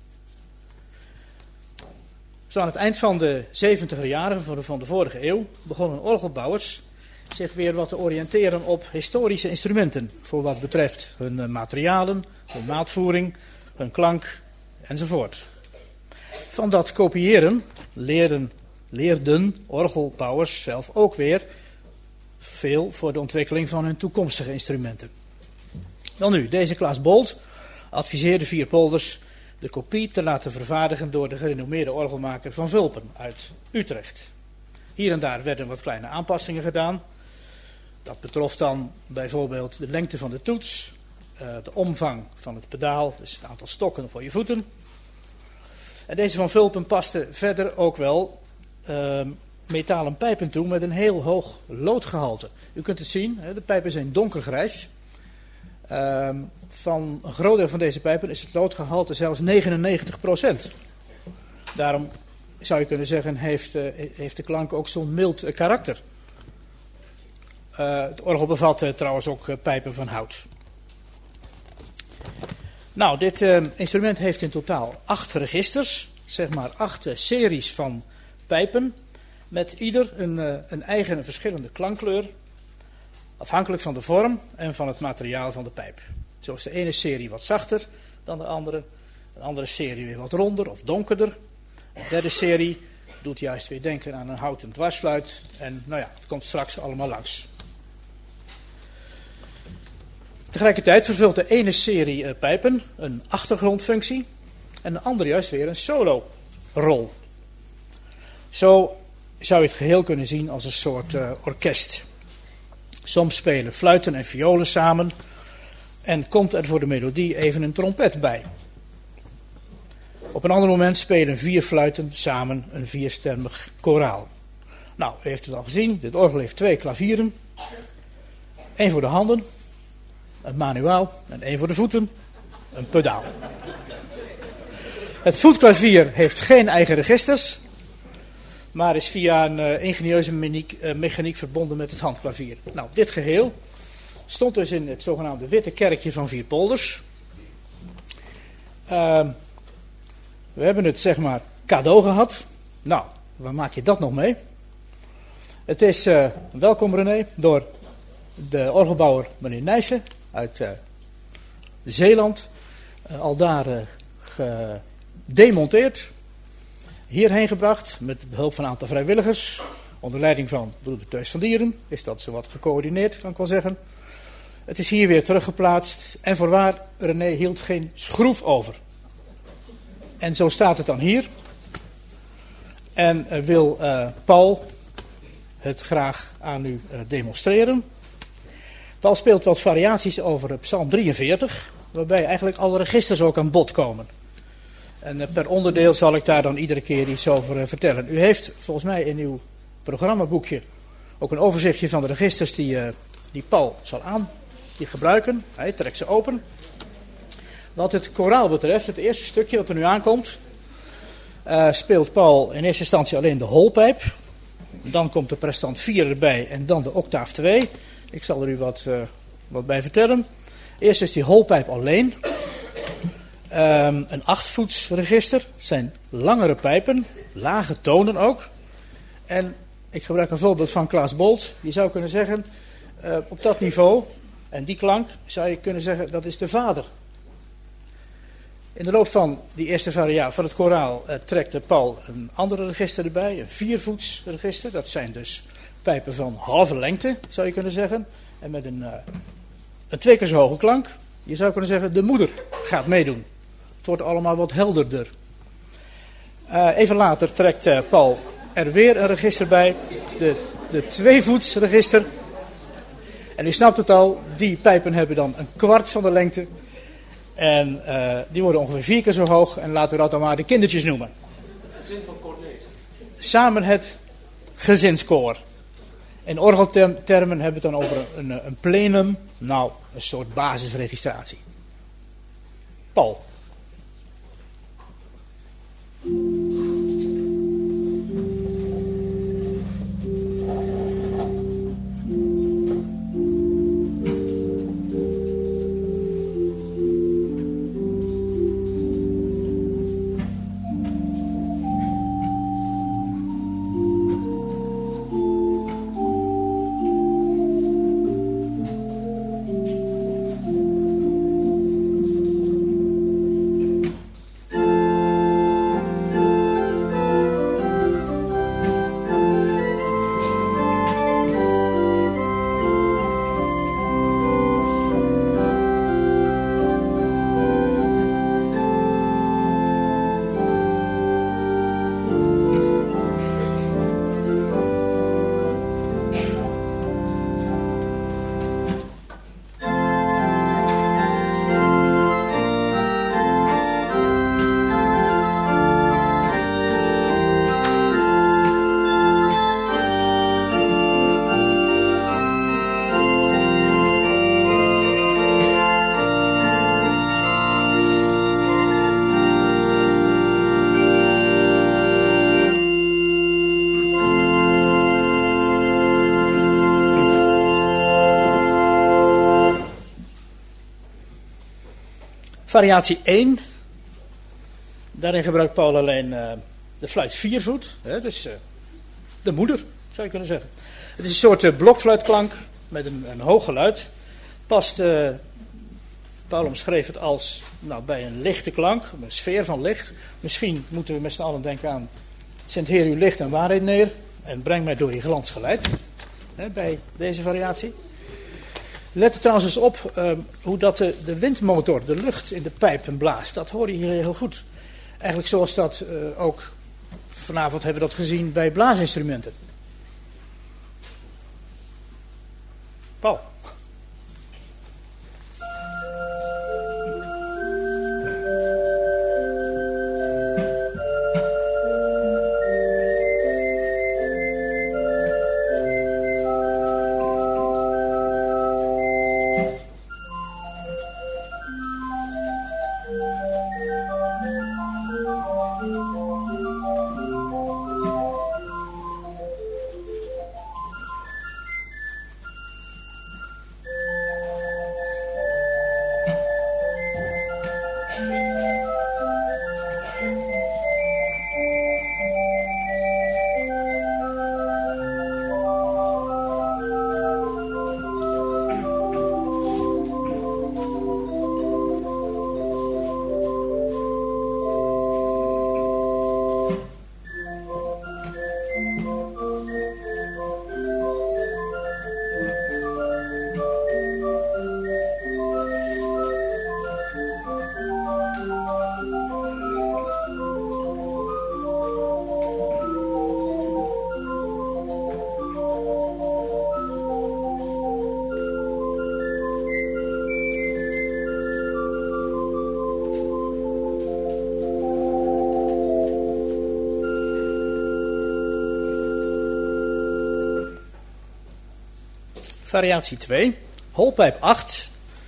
Zo aan het eind van de zeventiger jaren van de vorige eeuw begonnen orgelbouwers zich weer wat te oriënteren op historische instrumenten voor wat betreft hun materialen, hun maatvoering, hun klank enzovoort. Van dat kopiëren leerden, leerden orgelbouwers zelf ook weer veel voor de ontwikkeling van hun toekomstige instrumenten. Wel nu, deze Klaas Bolt adviseerde Vierpolders de kopie te laten vervaardigen door de gerenommeerde orgelmaker Van Vulpen uit Utrecht. Hier en daar werden wat kleine aanpassingen gedaan. Dat betrof dan bijvoorbeeld de lengte van de toets, uh, de omvang van het pedaal, dus het aantal stokken voor je voeten. En deze Van Vulpen paste verder ook wel uh, metalen pijpen toe met een heel hoog loodgehalte. U kunt het zien, hè, de pijpen zijn donkergrijs. Uh, van een groot deel van deze pijpen is het loodgehalte zelfs negenennegentig procent. Daarom zou je kunnen zeggen, heeft, uh, heeft de klank ook zo'n mild uh, karakter. Uh, het orgel bevat uh, trouwens ook uh, pijpen van hout. Nou, dit uh, instrument heeft in totaal acht registers, zeg maar acht uh, series van pijpen, met ieder een, uh, een eigen en verschillende klankkleur, afhankelijk van de vorm en van het materiaal van de pijp. Zo is de ene serie wat zachter dan de andere, een andere serie weer wat ronder of donkerder. De derde serie doet juist weer denken aan een houten dwarsfluit en nou ja, het komt straks allemaal langs. Tegelijkertijd vervult de ene serie uh, pijpen een achtergrondfunctie en de andere juist weer een solo-rol. Zo zou je het geheel kunnen zien als een soort uh, orkest. Soms spelen fluiten en violen samen en komt er voor de melodie even een trompet bij. Op een ander moment spelen vier fluiten samen een vierstemmig koraal. Nou, u heeft het al gezien, dit orgel heeft twee klavieren. Eén voor de handen, een manuaal en één voor de voeten, een pedaal. Het voetklavier heeft geen eigen registers, maar is via een uh, ingenieuze mechaniek, uh, mechaniek verbonden met het handklavier. Nou, dit geheel stond dus in het zogenaamde Witte Kerkje van Vierpolders. Uh, we hebben het zeg maar cadeau gehad. Nou, waar maak je dat nog mee? Het is, uh, welkom René, door de orgelbouwer meneer Nijssen uit uh, Zeeland. Uh, al daar uh, gedemonteerd. Hierheen gebracht met behulp van een aantal vrijwilligers. Onder leiding van broeder Teus van Dieren. Is dat zowat gecoördineerd, kan ik wel zeggen. Het is hier weer teruggeplaatst. En voorwaar, René hield geen schroef over. En zo staat het dan hier. En uh, wil uh, Paul het graag aan u uh, demonstreren. Paul speelt wat variaties over Psalm drieënveertig. Waarbij eigenlijk alle registers ook aan bod komen. En uh, per onderdeel zal ik daar dan iedere keer iets over uh, vertellen. U heeft volgens mij in uw programmaboekje ook een overzichtje van de registers die, uh, die Paul zal aan die gebruiken. Hij trekt ze open. Wat het koraal betreft, het eerste stukje wat er nu aankomt, uh, speelt Paul in eerste instantie alleen de holpijp. Dan komt de prestant vier erbij en dan de octaaf twee. Ik zal er u wat, uh, wat bij vertellen. Eerst is die holpijp alleen. Um, een achtvoetsregister. Het zijn langere pijpen, lage tonen ook. En ik gebruik een voorbeeld van Klaas Bolt. Je zou kunnen zeggen, uh, op dat niveau En die klank, zou je kunnen zeggen, dat is de vader. In de loop van die eerste variatie van het koraal uh, trekt Paul een andere register erbij, een viervoets register. Dat zijn dus pijpen van halve lengte, zou je kunnen zeggen. En met een, uh, een twee keer zo hoge klank. Je zou kunnen zeggen, de moeder gaat meedoen. Het wordt allemaal wat helderder. Uh, even later trekt uh, Paul er weer een register bij, de, de tweevoetsregister. En u snapt het al, die pijpen hebben dan een kwart van de lengte. En uh, die worden ongeveer vier keer zo hoog. En laten we dat dan maar de kindertjes noemen. Gezin van Cornelis. Samen het gezinskoor. In orgeltermen hebben we het dan over een, een plenum. Nou, een soort basisregistratie. Paul. Variatie één. Daarin gebruikt Paul alleen uh, de fluit viervoet. Hè, dus uh, de moeder, zou je kunnen zeggen. Het is een soort uh, blokfluitklank met een, een hoog geluid. Past, uh, Paul omschreef het als nou, bij een lichte klank, een sfeer van licht. Misschien moeten we met z'n allen denken aan: zend Heer uw licht en waarheid neer en breng mij door je glans geleid. Hè, bij deze variatie. Let er trouwens eens op uh, hoe dat de, de windmotor de lucht in de pijpen blaast. Dat hoor je hier heel goed. Eigenlijk zoals dat uh, ook vanavond hebben we dat gezien bij blaasinstrumenten. Paul. Variatie twee, holpijp acht,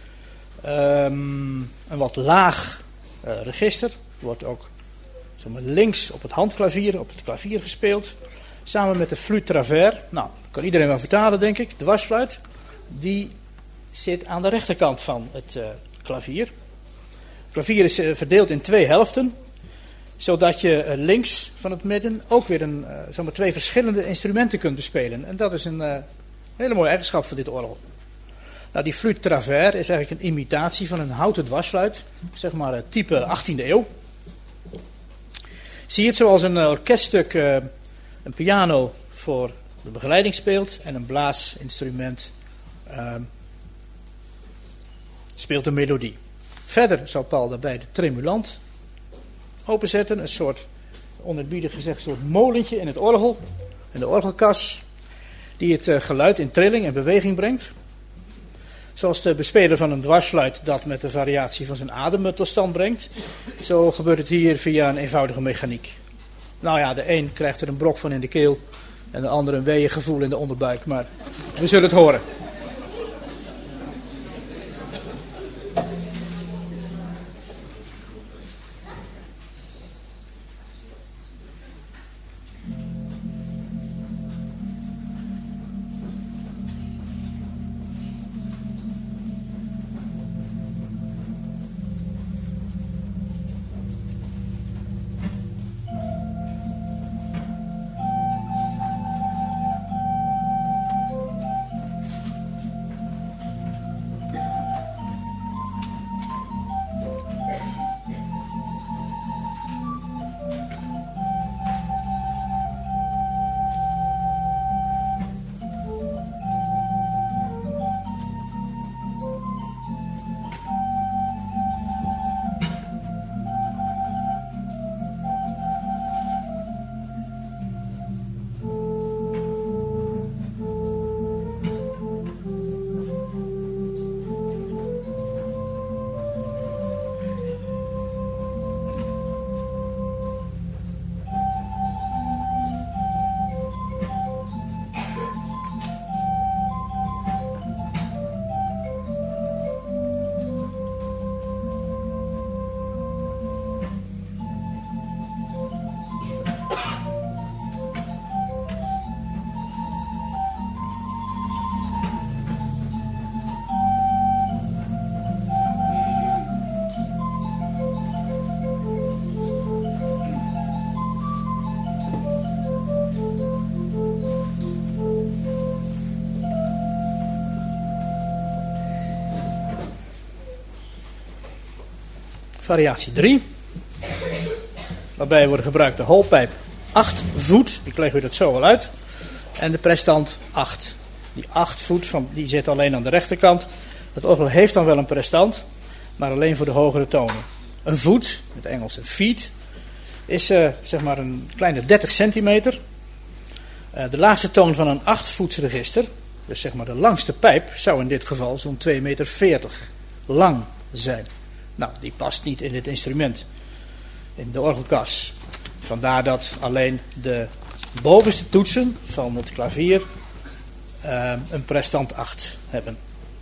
um, een wat laag uh, register, wordt ook zeg maar, links op het handklavier, op het klavier gespeeld, samen met de flûte travers. Nou, dat kan iedereen wel vertalen, denk ik. De dwarsfluit, die zit aan de rechterkant van het uh, klavier. Het klavier is uh, verdeeld in twee helften, zodat je uh, links van het midden ook weer een, uh, zeg maar, twee verschillende instrumenten kunt bespelen. En dat is een uh, hele mooie eigenschap van dit orgel. Nou, die flûte travers is eigenlijk een imitatie van een houten dwarsfluit, zeg maar type achttiende eeuw. Zie je het zoals een orkeststuk, uh, een piano voor de begeleiding speelt en een blaasinstrument uh, speelt een melodie. Verder zal Paul daarbij de tremulant openzetten, een soort, onerbiedig gezegd, een soort molentje in het orgel, in de orgelkas, die het uh, geluid in trilling en beweging brengt. Zoals de bespeler van een dwarsfluit dat met de variatie van zijn adem tot stand brengt. Zo gebeurt het hier via een eenvoudige mechaniek. Nou ja, de een krijgt er een brok van in de keel en de ander een weeëngevoel in de onderbuik, maar we zullen het horen. Variatie drie. Waarbij wordt gebruikt de holpijp acht voet. Ik leg u dat zo wel uit. En de prestant acht. Die acht voet van, die zit alleen aan de rechterkant. Het orgel heeft dan wel een prestant, maar alleen voor de hogere tonen. Een voet, in het Engels een feet, is uh, zeg maar een kleine dertig centimeter. Uh, de laagste toon van een acht voets register, dus zeg maar de langste pijp, zou in dit geval zo'n twee meter veertig lang zijn. Nou, die past niet in dit instrument, in de orgelkas. Vandaar dat alleen de bovenste toetsen van het klavier uh, een prestant acht hebben.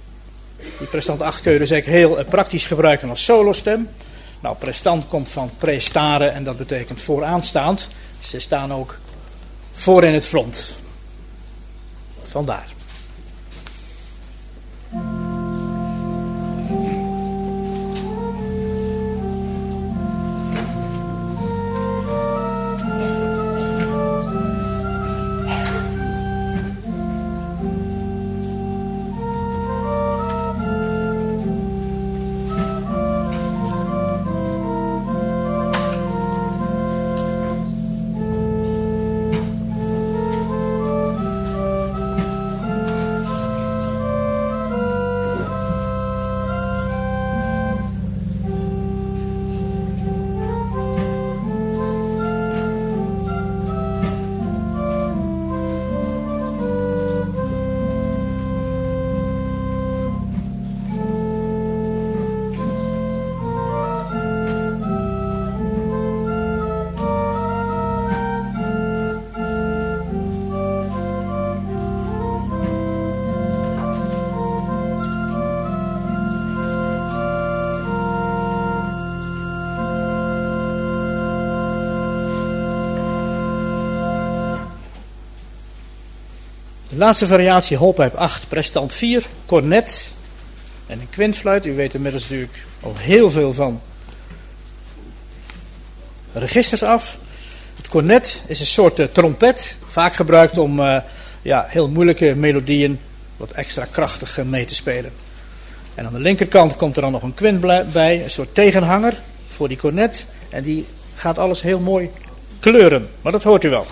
Die prestant acht kun je dus eigenlijk heel uh, praktisch gebruiken als solostem. Nou, prestant komt van prestare en dat betekent vooraanstaand. Ze staan ook voor in het front. Vandaar. De laatste variatie, holpijp acht, prestant vier, cornet en een kwintfluit. U weet inmiddels natuurlijk al heel veel van registers af. Het cornet is een soort uh, trompet, vaak gebruikt om uh, ja, heel moeilijke melodieën wat extra krachtig uh, mee te spelen. En aan de linkerkant komt er dan nog een kwint bij, een soort tegenhanger voor die cornet. En die gaat alles heel mooi kleuren, maar dat hoort u wel.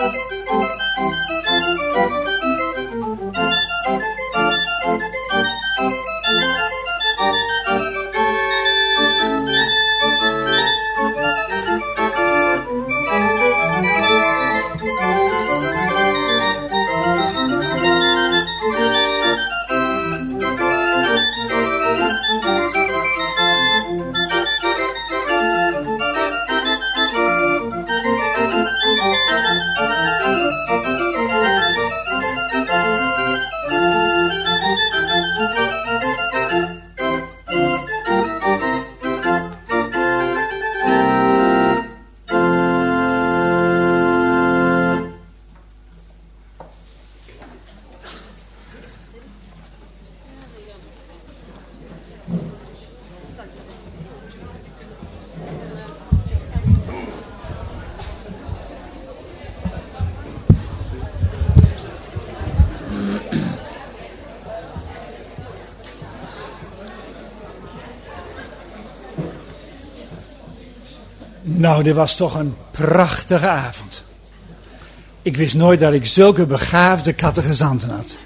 Nou, dit was toch een prachtige avond. Ik wist nooit dat ik zulke begaafde catechizanten had.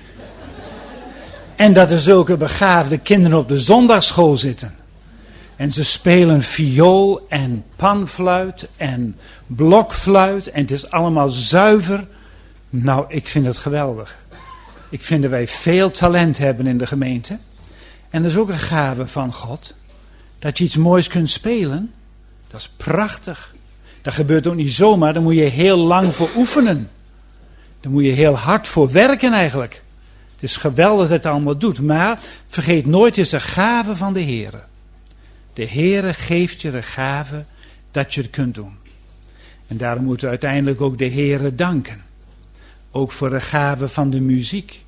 En dat er zulke begaafde kinderen op de zondagsschool zitten. En ze spelen viool en panfluit en blokfluit. En het is allemaal zuiver. Nou, ik vind het geweldig. Ik vind dat wij veel talent hebben in de gemeente. En dat is ook een gave van God. Dat je iets moois kunt spelen. Dat is prachtig. Dat gebeurt ook niet zomaar. Daar moet je heel lang voor oefenen. Daar moet je heel hard voor werken eigenlijk. Het is geweldig dat het allemaal doet. Maar vergeet nooit, het is een gave van de Heere. De Heere geeft je de gave dat je het kunt doen. En daarom moeten we uiteindelijk ook de Heere danken. Ook voor de gave van de muziek.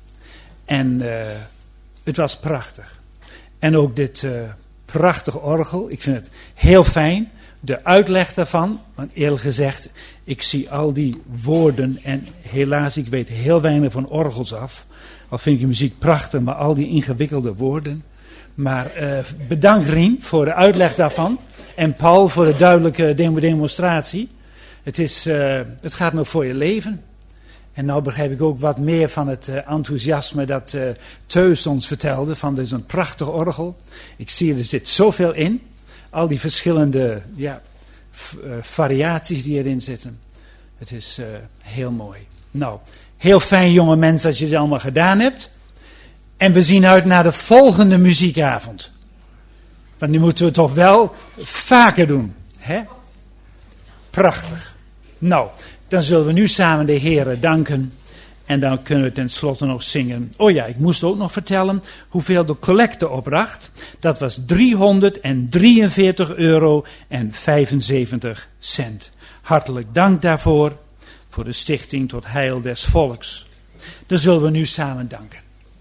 En uh, het was prachtig. En ook dit uh, prachtig orgel. Ik vind het heel fijn. De uitleg daarvan. Want eerlijk gezegd, ik zie al die woorden. En helaas, ik weet heel weinig van orgels af. Al vind ik de muziek prachtig, maar al die ingewikkelde woorden. Maar uh, bedankt Rien voor de uitleg daarvan. En Paul voor de duidelijke demonstratie. Het, is, uh, het gaat nog voor je leven. En nou begrijp ik ook wat meer van het uh, enthousiasme dat uh, Teus ons vertelde. Van dit is een prachtig orgel. Ik zie er zit zoveel in. Al die verschillende ja, f, uh, variaties die erin zitten. Het is uh, heel mooi. Nou, heel fijn jonge mensen dat je dit allemaal gedaan hebt. En we zien uit naar de volgende muziekavond. Want die moeten we toch wel vaker doen. Hè? Prachtig. Nou, dan zullen we nu samen de Heere danken. En dan kunnen we tenslotte nog zingen. Oh ja, ik moest ook nog vertellen hoeveel de collecte opbracht. Dat was driehonderddrieënveertig euro en vijfenzeventig cent. Hartelijk dank daarvoor. Voor de Stichting tot Heil des Volks. Dan zullen we nu samen danken.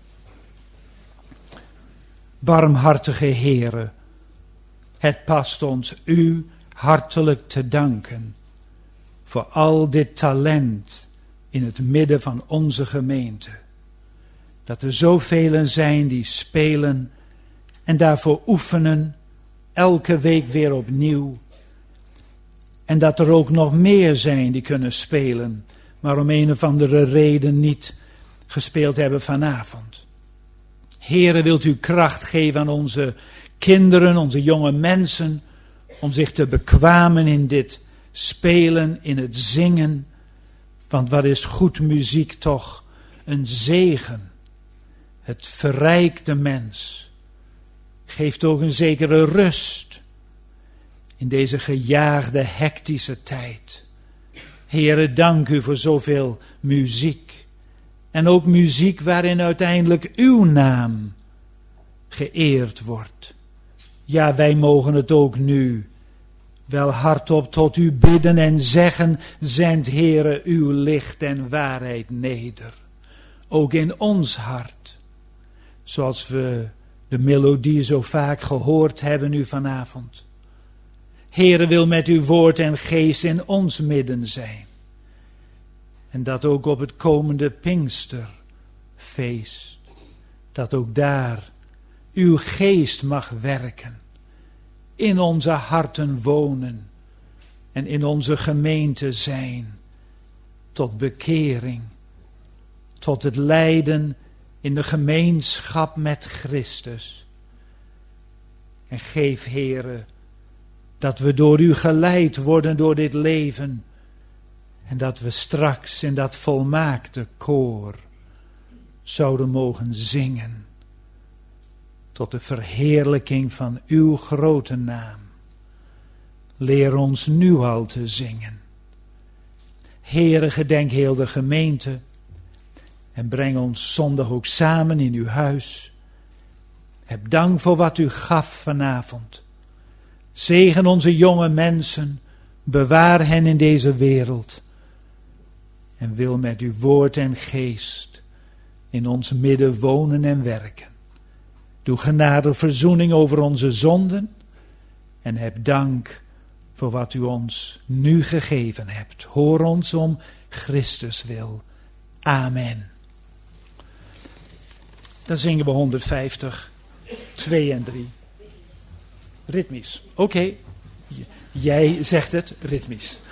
Barmhartige Heere, het past ons u hartelijk te danken voor al dit talent in het midden van onze gemeente. Dat er zoveel zijn die spelen en daarvoor oefenen, elke week weer opnieuw. En dat er ook nog meer zijn die kunnen spelen, maar om een of andere reden niet gespeeld hebben vanavond. Heere, wilt u kracht geven aan onze kinderen, onze jonge mensen, om zich te bekwamen in dit spelen, in het zingen. Want wat is goed muziek toch een zegen. Het verrijkt de mens. Geeft ook een zekere rust in deze gejaagde, hectische tijd. Heere, dank u voor zoveel muziek. En ook muziek waarin uiteindelijk uw naam geëerd wordt. Ja, wij mogen het ook nu wel hardop tot u bidden en zeggen, zend Heere uw licht en waarheid neder. Ook in ons hart. Zoals we de melodie zo vaak gehoord hebben nu vanavond. Heere wil met uw woord en geest in ons midden zijn. En dat ook op het komende Pinksterfeest, dat ook daar uw geest mag werken, in onze harten wonen en in onze gemeente zijn. tot bekering, tot het lijden in de gemeenschap met Christus. En geef, Heere, dat we door u geleid worden door dit leven en dat we straks in dat volmaakte koor zouden mogen zingen tot de verheerlijking van uw grote naam. Leer ons nu al te zingen. Heere, gedenk heel de gemeente en breng ons zondag ook samen in uw huis. Heb dank voor wat u gaf vanavond. Zegen onze jonge mensen, bewaar hen in deze wereld en wil met uw woord en geest in ons midden wonen en werken. Doe genade verzoening over onze zonden en heb dank voor wat u ons nu gegeven hebt. Hoor ons om Christus wil. Amen. Dan zingen we honderdvijftig, twee en drie. Ritmisch. Oké, okay. Jij zegt het ritmisch.